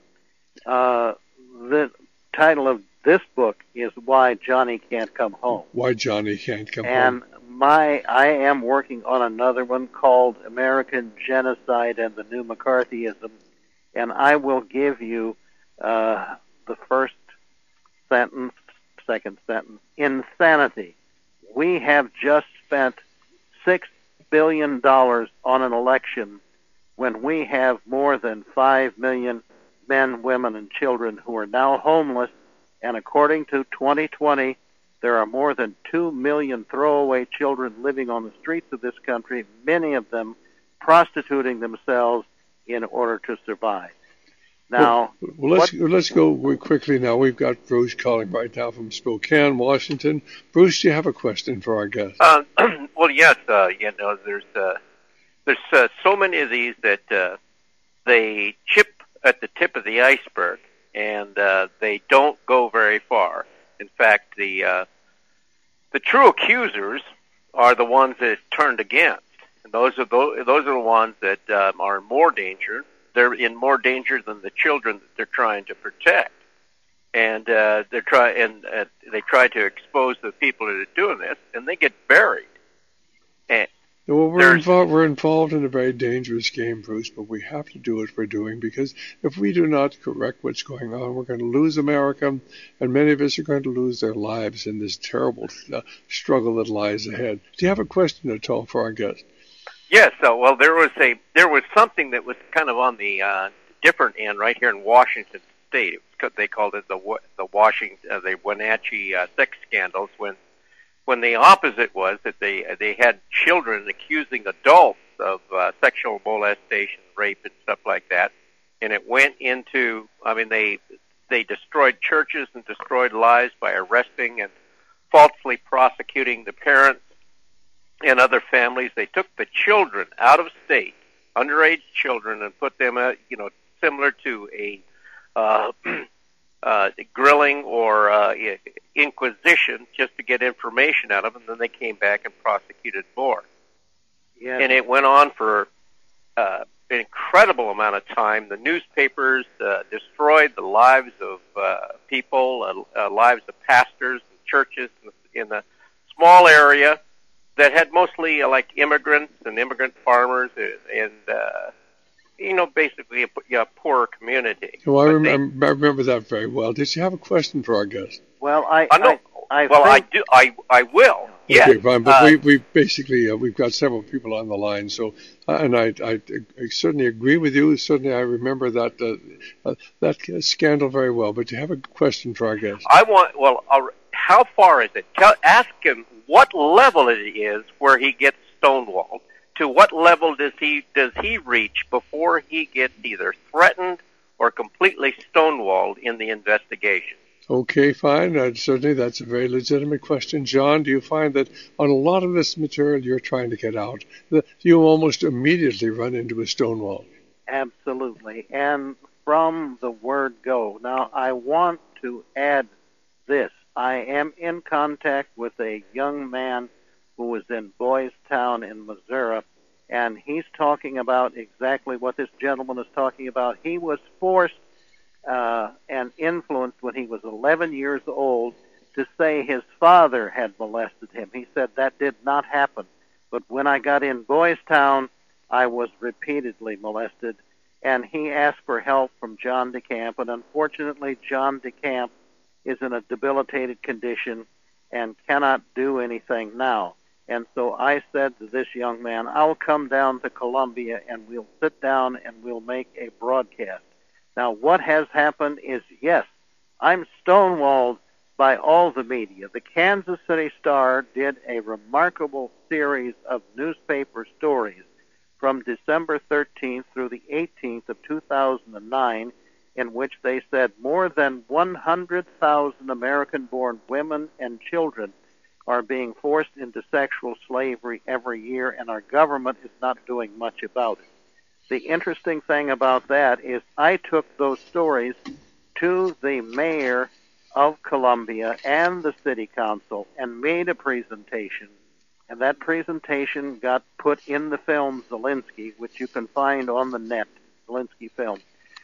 Uh, the title of this book is Why Johnny Can't Come Home. Why Johnny Can't Come and Home. And my, I am working on another one called American Genocide and the New McCarthyism, and I will give you uh, the first sentence, second sentence, insanity. We have just spent six billion dollars on an election when we have more than five million men, women, and children who are now homeless. And according to twenty twenty, there are more than two million throwaway children living on the streets of this country, many of them prostituting themselves in order to survive. Now, well, well let's what, let's go quickly now. We've got Bruce calling right now from Spokane, Washington. Bruce, do you have a question for our guest? Uh, well, yes. Uh, you know, there's uh, there's uh, so many of these that uh, they chip at the tip of the iceberg, and uh, they don't go very far. In fact, the uh, the true accusers are the ones that it's turned against. And those are those, those are the ones that um, are in more danger. They're in more danger than the children that they're trying to protect. And uh, they're try and uh, they try to expose the people that are doing this, and they get buried. And well, we're involved, we're involved in a very dangerous game, Bruce, but we have to do what we're doing, because if we do not correct what's going on, we're going to lose America, and many of us are going to lose their lives in this terrible uh, struggle that lies ahead. Do you have a question at all for our guest? Yes. Uh, well, there was a there was something that was kind of on the uh, different end right here in Washington State. It was, they called it the the Washington uh, the Wenatchee uh, sex scandals, when. When the opposite was that they they had children accusing adults of uh, sexual molestation, rape, and stuff like that, and it went into, I mean, they they destroyed churches and destroyed lives by arresting and falsely prosecuting the parents and other families. They took the children out of state, underage children, and put them, uh, you know, similar to a uh, uh, grilling or uh, inquisition, just to get information out of them, and then they came back and prosecuted more. Yes. And it went on for uh, an incredible amount of time. The newspapers uh, destroyed the lives of uh, people, uh, uh, lives of pastors and churches in the small area that had mostly uh, like immigrants and immigrant farmers and, uh, you know, basically a, you know, poorer community. Well, I, rem- they, I remember that very well. Did you have a question for our guest? Well, I, I, know, I, I well, think... I do. I, I will. Yes. Okay, fine. But uh, we, we basically uh, we've got several people on the line. So, uh, and I, I, I certainly agree with you. Certainly, I remember that uh, uh, that scandal very well. But do you have a question for our guest? I want. Well, uh, how far is it? Tell, ask him what level it is where he gets stonewalled. To what level does he does he reach before he gets either threatened or completely stonewalled in the investigation? Okay, fine. Uh, certainly, that's a very legitimate question. John, do you find that on a lot of this material you're trying to get out, that you almost immediately run into a stonewall? Absolutely. And from the word go. Now, I want to add this. I am in contact with a young man who was in Boys Town in Missouri, and he's talking about exactly what this gentleman is talking about. He was forced uh, and influenced when he was eleven years old to say his father had molested him. He said that did not happen. But when I got in Boys Town, I was repeatedly molested, and he asked for help from John DeCamp, and unfortunately John DeCamp is in a debilitated condition and cannot do anything now. And so I said to this young man, I'll come down to Columbia and we'll sit down and we'll make a broadcast. Now, what has happened is, yes, I'm stonewalled by all the media. The Kansas City Star did a remarkable series of newspaper stories from December thirteenth through the eighteenth of two thousand nine, in which they said more than one hundred thousand American-born women and children are being forced into sexual slavery every year, and our government is not doing much about it. The interesting thing about that is I took those stories to the mayor of Columbia and the city council and made a presentation, and that presentation got put in the film Zelensky, which you can find on the net, Zelensky film.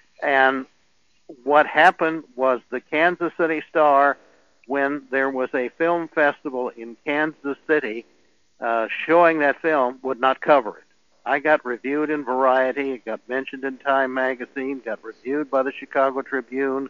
And what happened was the Kansas City Star, when there was a film festival in Kansas City uh, showing that film, would not cover it. I got reviewed in Variety, it got mentioned in Time magazine, got reviewed by the Chicago Tribune,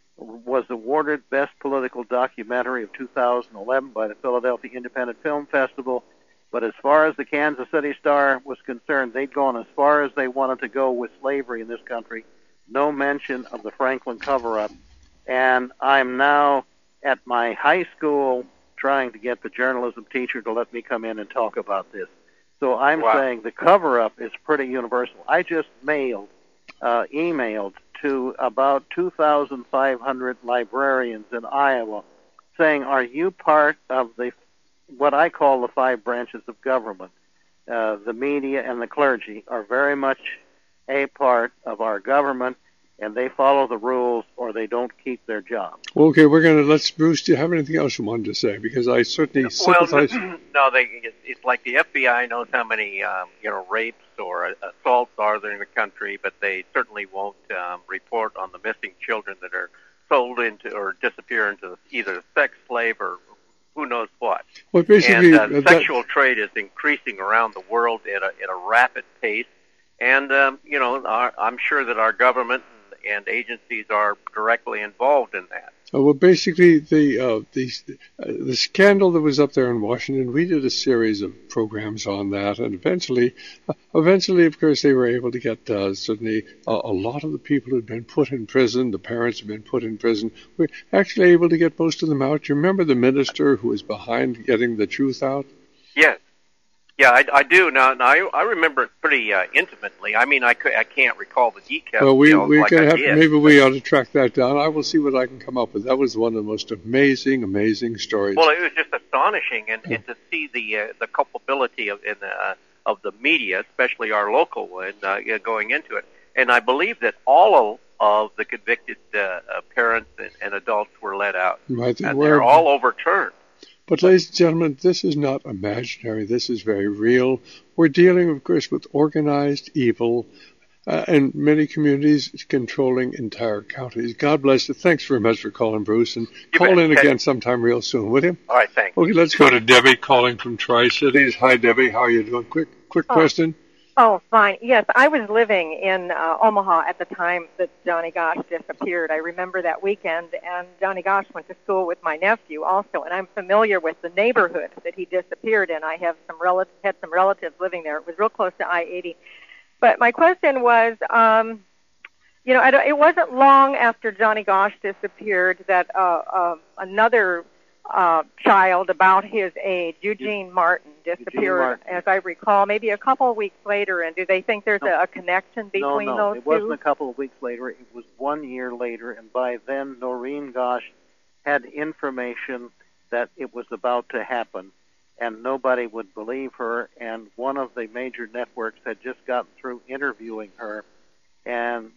was awarded Best Political Documentary of two thousand eleven by the Philadelphia Independent Film Festival. But as far as the Kansas City Star was concerned, they'd gone as far as they wanted to go with slavery in this country. No mention of the Franklin cover-up. And I'm now at my high school trying to get the journalism teacher to let me come in and talk about this. So I'm Wow. saying the cover-up is pretty universal. I just mailed, uh, emailed to about two thousand five hundred librarians in Iowa saying, are you part of the what I call the five branches of government? Uh, the media and the clergy are very much a part of our government, and they follow the rules or they don't keep their job. Okay, we're going to, let's, Bruce, do you have anything else you wanted to say? Because I certainly Well, sympathize. no, they, it's, it's like the F B I knows how many, um, you know, rapes or uh, assaults are there in the country, but they certainly won't um, report on the missing children that are sold into or disappear into either sex slave or who knows what. Well, basically, and uh, uh, that- sexual trade is increasing around the world at a, at a rapid pace. And, um, you know, our, I'm sure that our government and agencies are directly involved in that. Uh, well, basically, the uh, the uh, the scandal that was up there in Washington, we did a series of programs on that, and eventually, uh, eventually, of course, they were able to get uh, certainly a, a lot of the people who had been put in prison. The parents had been put in prison. We were actually able to get most of them out. You remember the minister who was behind getting the truth out? Yes. Yeah, I, I do. Now, now I, I remember it pretty uh, intimately. I mean, I, could, I can't recall the details. Well, we you know, we like can I have did. maybe we ought to track that down. I will see what I can come up with. That was one of the most amazing, amazing stories. Well, it was just astonishing, and, and to see the uh, the culpability of in the, uh, of the media, especially our local one, uh, going into it. And I believe that all of the convicted uh, uh, parents and, and adults were let out, Right, they and were. they're all overturned. But, ladies and gentlemen, this is not imaginary. This is very real. We're dealing, of course, with organized evil uh, and many communities controlling entire counties. God bless you. Thanks very much for calling, Bruce, and You call bet. in Okay. again sometime real soon, will you? All right, thanks. Okay, let's go to Debbie calling from Tri-Cities. Hi, Debbie. How are you doing? Quick, quick Oh. question. Oh, fine. Yes, I was living in uh, Omaha at the time that Johnny Gosch disappeared. I remember that weekend, and Johnny Gosch went to school with my nephew also, and I'm familiar with the neighborhood that he disappeared in. I have some relatives, had some relatives living there. It was real close to I eighty. But my question was, um, you know, I don't, it wasn't long after Johnny Gosch disappeared that uh, uh, another uh, child about his age, Eugene Martin, disappeared, Martin. as I recall, maybe a couple of weeks later. And do they think there's a, a connection between no, no, those it two? wasn't a couple of weeks later. It was one year later, and by then Noreen Gosch had information that it was about to happen, and nobody would believe her. And one of the major networks had just gotten through interviewing her, and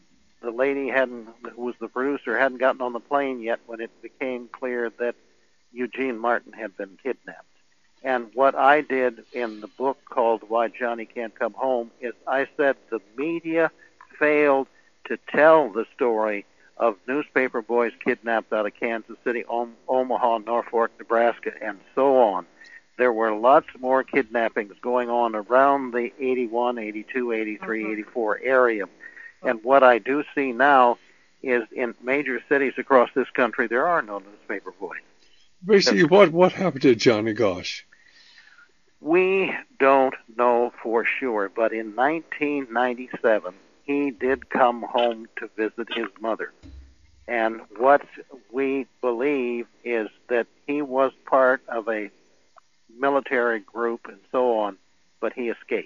the lady hadn't, who was the producer, hadn't gotten on the plane yet when it became clear that Eugene Martin had been kidnapped. And what I did in the book called Why Johnny Can't Come Home is I said the media failed to tell the story of newspaper boys kidnapped out of Kansas City, Om- Omaha, Norfolk, Nebraska, and so on. There were lots more kidnappings going on around the eighty-one, eighty-two, eighty-three, mm-hmm. eighty-four area. And what I do see now is in major cities across this country, there are no newspaper boys. Basically, what, what happened to Johnny Gosch? We don't know for sure, but in nineteen ninety-seven, he did come home to visit his mother. And what we believe is that he was part of a military group and so on, but he escaped.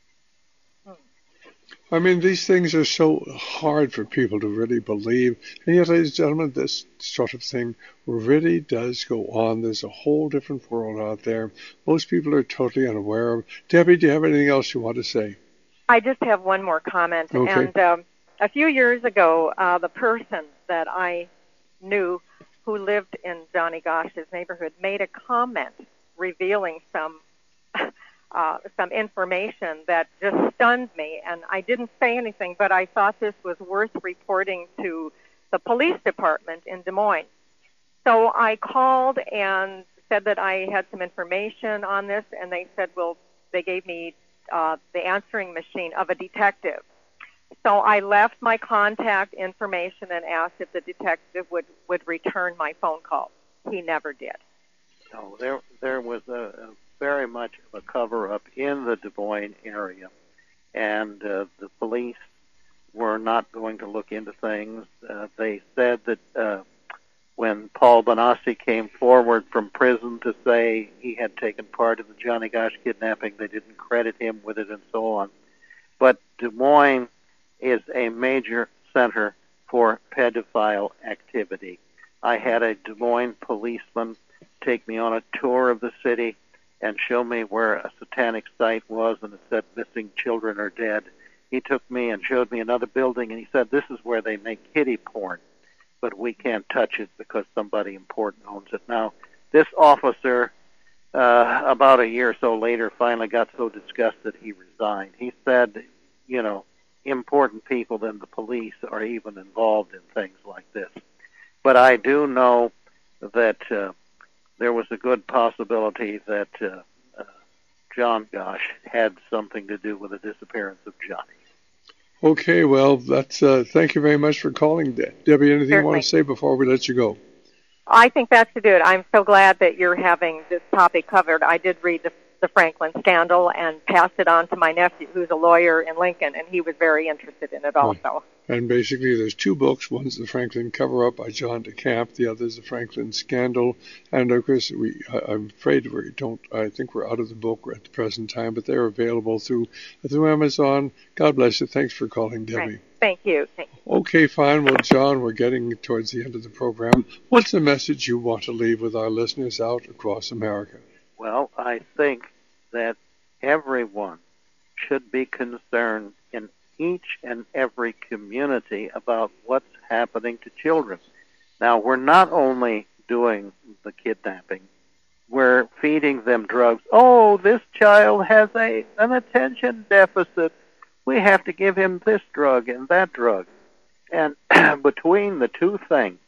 I mean, these things are so hard for people to really believe. And yet, ladies and gentlemen, this sort of thing really does go on. There's a whole different world out there. Most people are totally unaware of. Debbie, do you have anything else you want to say? I just have one more comment. Okay. And um, a few years ago, uh, the person that I knew who lived in Johnny Gosch's neighborhood made a comment revealing some uh, some information that just stunned me. And I didn't say anything, but I thought this was worth reporting to the police department in Des Moines. So I called and said that I had some information on this, and they said, well, they gave me uh, the answering machine of a detective. So I left my contact information and asked if the detective would, would return my phone call. He never did. No, there there was a, a very much of a cover-up in the Des Moines area, and uh, the police were not going to look into things. Uh, they said that uh, when Paul Bonacci came forward from prison to say he had taken part in the Johnny Gosch kidnapping, they didn't credit him with it and so on. But Des Moines is a major center for pedophile activity. I had a Des Moines policeman take me on a tour of the city and show me where a satanic site was, and it said missing children are dead. He took me and showed me another building, and he said, this is where they make kiddie porn, but we can't touch it because somebody important owns it. Now, this officer, uh, about a year or so later, finally got so disgusted he resigned. He said, you know, important people than the police are even involved in things like this. But I do know that uh, there was a good possibility that uh, uh, John Gosch had something to do with the disappearance of Johnny. Okay, well, that's. Uh, thank you very much for calling, De- Debbie. Anything Certainly. you want to say before we let you go? I think that's to do it. I'm so glad that you're having this topic covered. I did read the, the Franklin scandal and passed it on to my nephew, who's a lawyer in Lincoln, and he was very interested in it also. And basically, there's two books. One's The Franklin Cover-Up by John DeCamp. The other is The Franklin Scandal. And of course, we, I, I'm afraid we don't. I think we're out of the book at the present time, but they're available through through Amazon. God bless you. Thanks for calling, Debbie. Right. Thank you. Thank you. Okay, fine. Well, John, we're getting towards the end of the program. What's the message you want to leave with our listeners out across America? Well, I think that everyone should be concerned in each and every community about what's happening to children. Now, we're not only doing the kidnapping, we're feeding them drugs. Oh, this child has a an attention deficit. We have to give him this drug and that drug. And between the two things,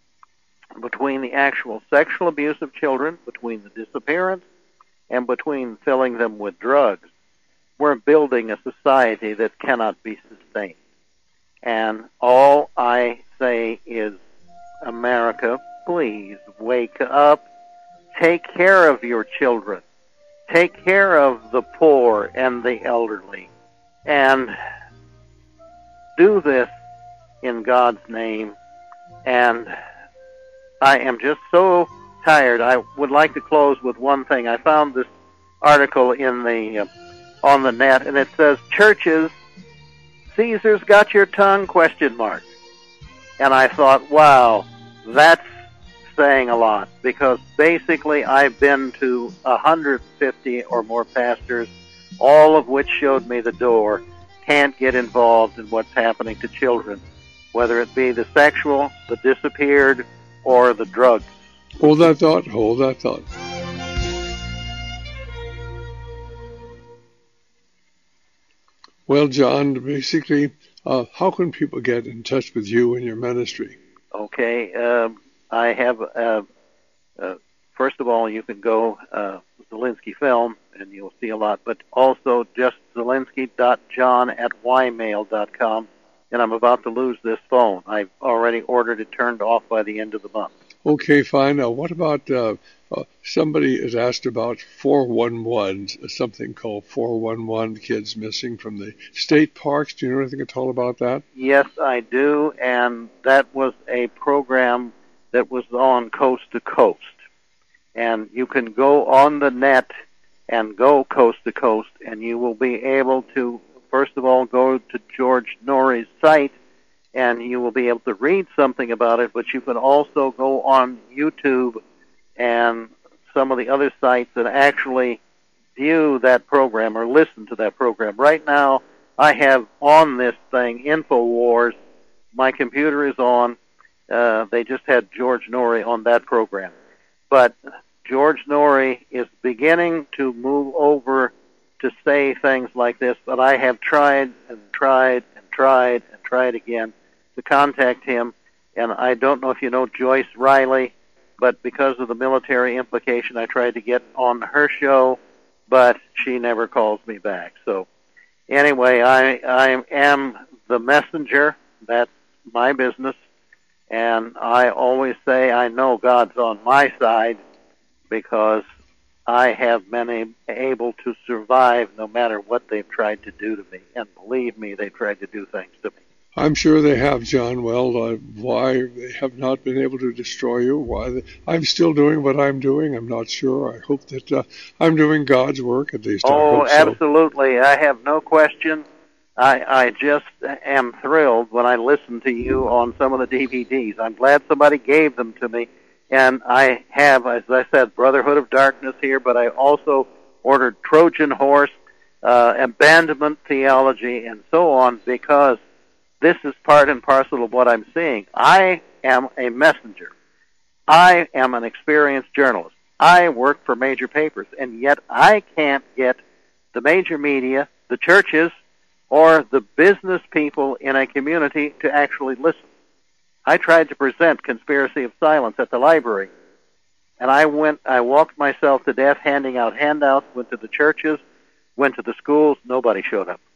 between the actual sexual abuse of children, between the disappearance, and between filling them with drugs, we're building a society that cannot be sustained. And all I say is, America, please wake up. Take care of your children. Take care of the poor and the elderly. And do this in God's name. And I am just so tired. I would like to close with one thing. I found this article in the uh, on the net, and it says, churches, Caesar's got your tongue, question mark. And I thought, wow, that's saying a lot, because basically I've been to one hundred fifty or more pastors, all of which showed me the door, can't get involved in what's happening to children. whether it be the sexual, the disappeared, or the drugs. Hold that thought. Hold that thought. Well, John, basically, uh, how can people get in touch with you and your ministry? Okay, um, I have, uh, uh, first of all, you can go uh, Zelinsky Film, and you'll see a lot, but also just zelinsky dot john at y mail dot com, and I'm about to lose this phone. I've already ordered it turned off by the end of the month. Okay, fine. Now, what about uh, uh, somebody has asked about four one one, something called four one one, kids missing from the state parks. Do you know anything at all about that? Yes, I do, and that was a program that was on Coast to Coast. And you can go on the net and go coast to coast, and you will be able to, first of all, go to George Norrie's site, and you will be able to read something about it, but you can also go on YouTube and some of the other sites and actually view that program or listen to that program. Right now, I have on this thing InfoWars. My computer is on. Uh, they just had George Norrie on that program. But George Norrie is beginning to move over to say things like this, but I have tried and tried and tried and tried again to contact him, and I don't know if you know Joyce Riley, but because of the military implication, I tried to get on her show, but she never calls me back. So anyway, I, I am the messenger. That's my business, and I always say I know God's on my side because I have been able to survive no matter what they've tried to do to me, and believe me, they've tried to do things to me. I'm sure they have, John. Well, uh, why they have not been able to destroy you, why they, I'm still doing what I'm doing, I'm not sure. I hope that uh, I'm doing God's work, at least. Oh, I hope so. Absolutely. I have no question. I, I just am thrilled when I listen to you on some of the D V Ds. I'm glad somebody gave them to me. And I have, as I said, Brotherhood of Darkness here, but I also ordered Trojan Horse, uh, Abandonment Theology, and so on, because this is part and parcel of what I'm seeing. I am a messenger. I am an experienced journalist. I work for major papers, and yet I can't get the major media, the churches, or the business people in a community to actually listen. I tried to present Conspiracy of Silence at the library, and I went, I walked myself to death handing out handouts, went to the churches, went to the schools, nobody showed up.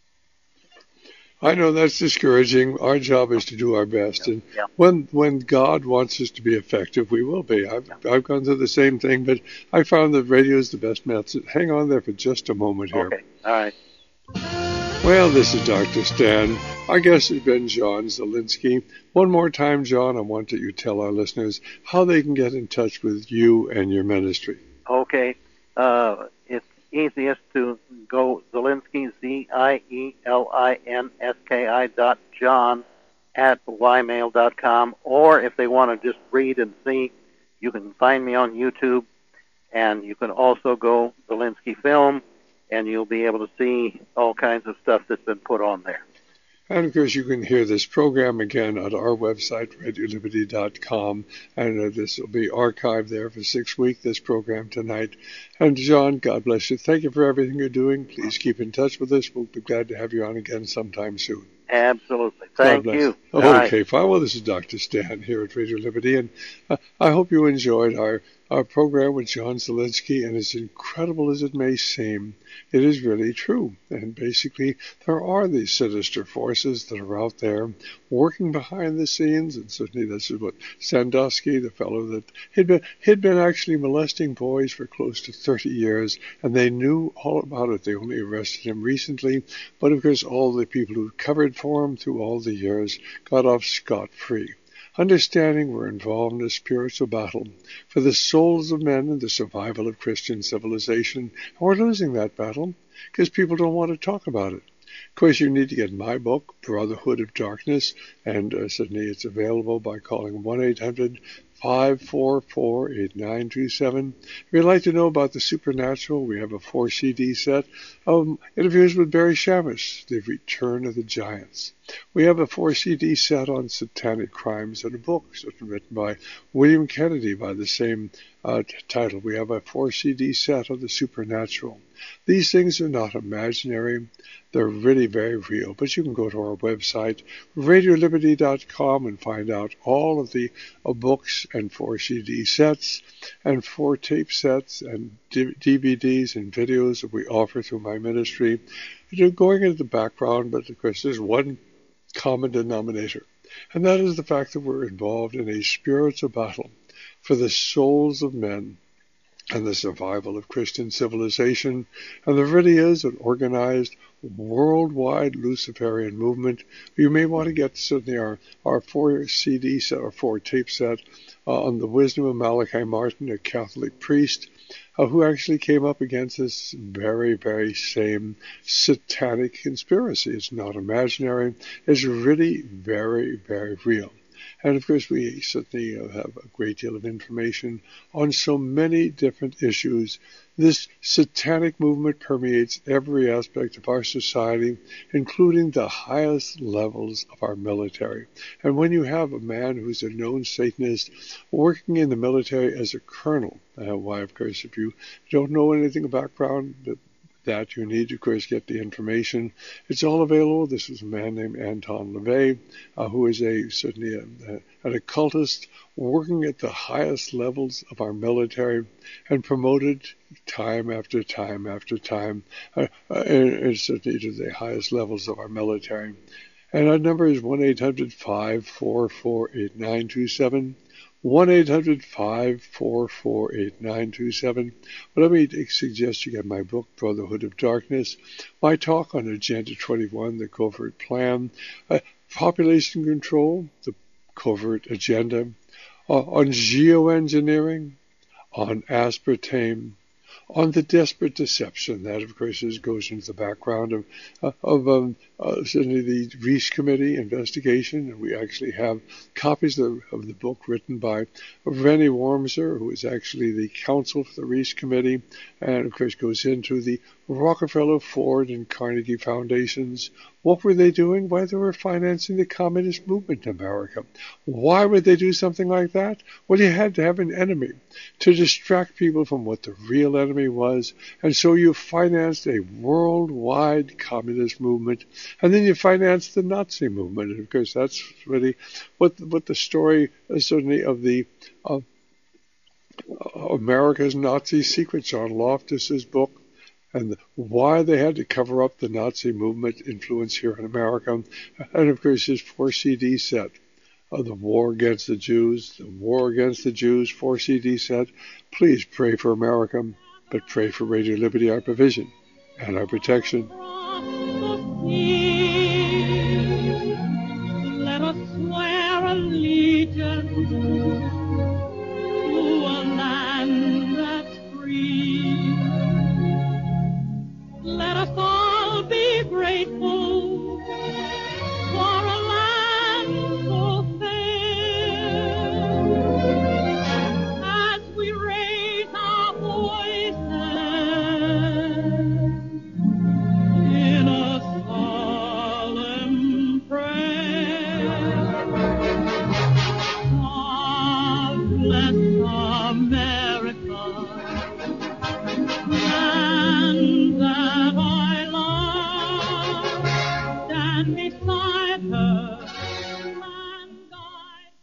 I know that's discouraging. Our job is to do our best, and yeah. when when God wants us to be effective, we will be. I've I've gone through the same thing, but I found that radio is the best method. Hang on there for just a moment here. Okay, all right. Well, this is Doctor Stan. Our guest has been John Zelinsky. One more time, John, I want that you tell our listeners how they can get in touch with you and your ministry. Okay. Uh, it's easiest to go Zelinsky, Z I E L I N S K I dot John at y mail dot com, or if they want to just read and see, you can find me on YouTube, and you can also go Zelinsky Film, and you'll be able to see all kinds of stuff that's been put on there. And, of course, you can hear this program again at our website, radio liberty dot com, and uh, this will be archived there for six weeks, this program tonight. And, John, God bless you. Thank you for everything you're doing. Please keep in touch with us. We'll be glad to have you on again sometime soon. Absolutely. Thank you. Okay, right. Fine. Well, this is Doctor Stan here at Radio Liberty, and uh, I hope you enjoyed our, our program with John Zelinsky, and as incredible as it may seem, it is really true. And basically, there are these sinister forces that are out there working behind the scenes, and certainly this is what Sandusky, the fellow that he'd been, he'd been actually molesting boys for close to thirty years, and they knew all about it. They only arrested him recently, but of course all the people who covered for him through all the years got off scot-free. Understanding we're involved in a spiritual battle for the souls of men and the survival of Christian civilization. And we're losing that battle because people don't want to talk about it. Of course, you need to get my book, Brotherhood of Darkness, and uh, certainly it's available by calling one eight hundred five four four, eight nine two seven. If you'd like to know about the supernatural, we have a four C D set of interviews with Barry Shamus, The Return of the Giants. We have a four C D set on satanic crimes and a book written by William Kennedy by the same uh, title. We have a four C D set of the supernatural. These things are not imaginary. They're really very real. But you can go to our website, radio liberty dot com, and find out all of the uh, books and four C D sets and four tape sets and D V Ds and videos that we offer through my ministry. You're going into the background, but of course there's one common denominator, and that is the fact that we're involved in a spiritual battle for the souls of men and the survival of Christian civilization. And there really is an organized worldwide Luciferian movement. You may want to get certainly our, our four C D set or four tape set uh, on the wisdom of Malachi Martin, a Catholic priest, uh, who actually came up against this very, very same satanic conspiracy. It's not imaginary. It's really very, very real. And of course, we certainly have a great deal of information on so many different issues. This satanic movement permeates every aspect of our society, including the highest levels of our military. And when you have a man who's a known Satanist working in the military as a colonel, uh, why, of course, if you don't know anything about background, that that you need to, of course, get the information. It's all available. This was a man named Anton LaVey, uh, who is a certainly a, a, an occultist working at the highest levels of our military and promoted time after time after time, uh, uh, and, and certainly to the highest levels of our military. And our number is one eight hundred, five four four, eight nine two seven. one eight hundred, five four four, eight nine two seven. But let me suggest you get my book, Brotherhood of Darkness, my talk on Agenda twenty-one, the Covert Plan, uh, Population Control, the Covert Agenda, uh, on geoengineering, on aspartame, on the desperate deception that, of course, is, goes into the background of, uh, of um, uh, certainly the Reese Committee investigation. And we actually have copies of, of the book written by Rennie Wormser, who is actually the counsel for the Reese Committee, and, of course, goes into the Rockefeller, Ford, and Carnegie Foundations. What were they doing? Why, they were financing the communist movement in America. Why would they do something like that? Well, you had to have an enemy to distract people from what the real enemy was, and so you financed a worldwide communist movement, and then you financed the Nazi movement. And of course, that's really what what the story is certainly of the uh, America's Nazi Secret, John Loftus's book, and why they had to cover up the Nazi movement influence here in America. And of course, his four C D set of the War Against the Jews, the War Against the Jews, four C D set. Please pray for America, but pray for Radio Liberty, our provision and our protection. Let us swear allegiance to a land that's free. Let us all be grateful for a land so fair. As we raise our voices in a solemn prayer, God bless America, and that I love, stand beside her and guide.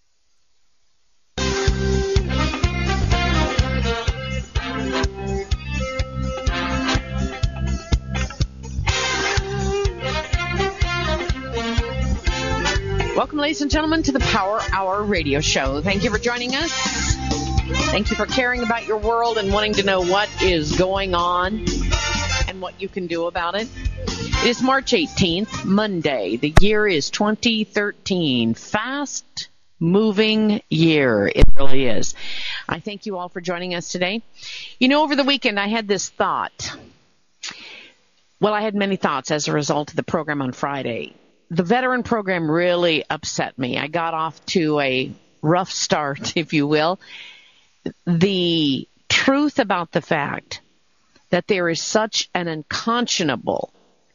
Welcome, ladies and gentlemen, to the Power Hour radio show. Thank you for joining us. Thank you for caring about your world and wanting to know what is going on and what you can do about it. It is March eighteenth, Monday. The year is twenty thirteen. Fast moving year. It really is. I thank you all for joining us today. You know, over the weekend I had this thought. Well, I had many thoughts as a result of the program on Friday. The veteran program really upset me. I got off to a rough start, if you will, the truth about the fact that there is such an unconscionable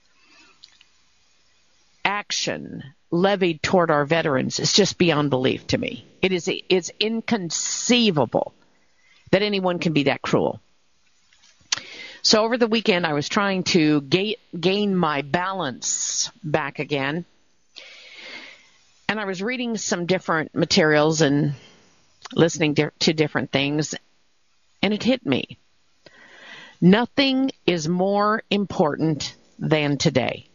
action levied toward our veterans is just beyond belief to me. It is it's inconceivable that anyone can be that cruel. So over the weekend, I was trying to ga- gain my balance back again. And I was reading some different materials and listening di- to different things. And it hit me. Nothing is more important than today.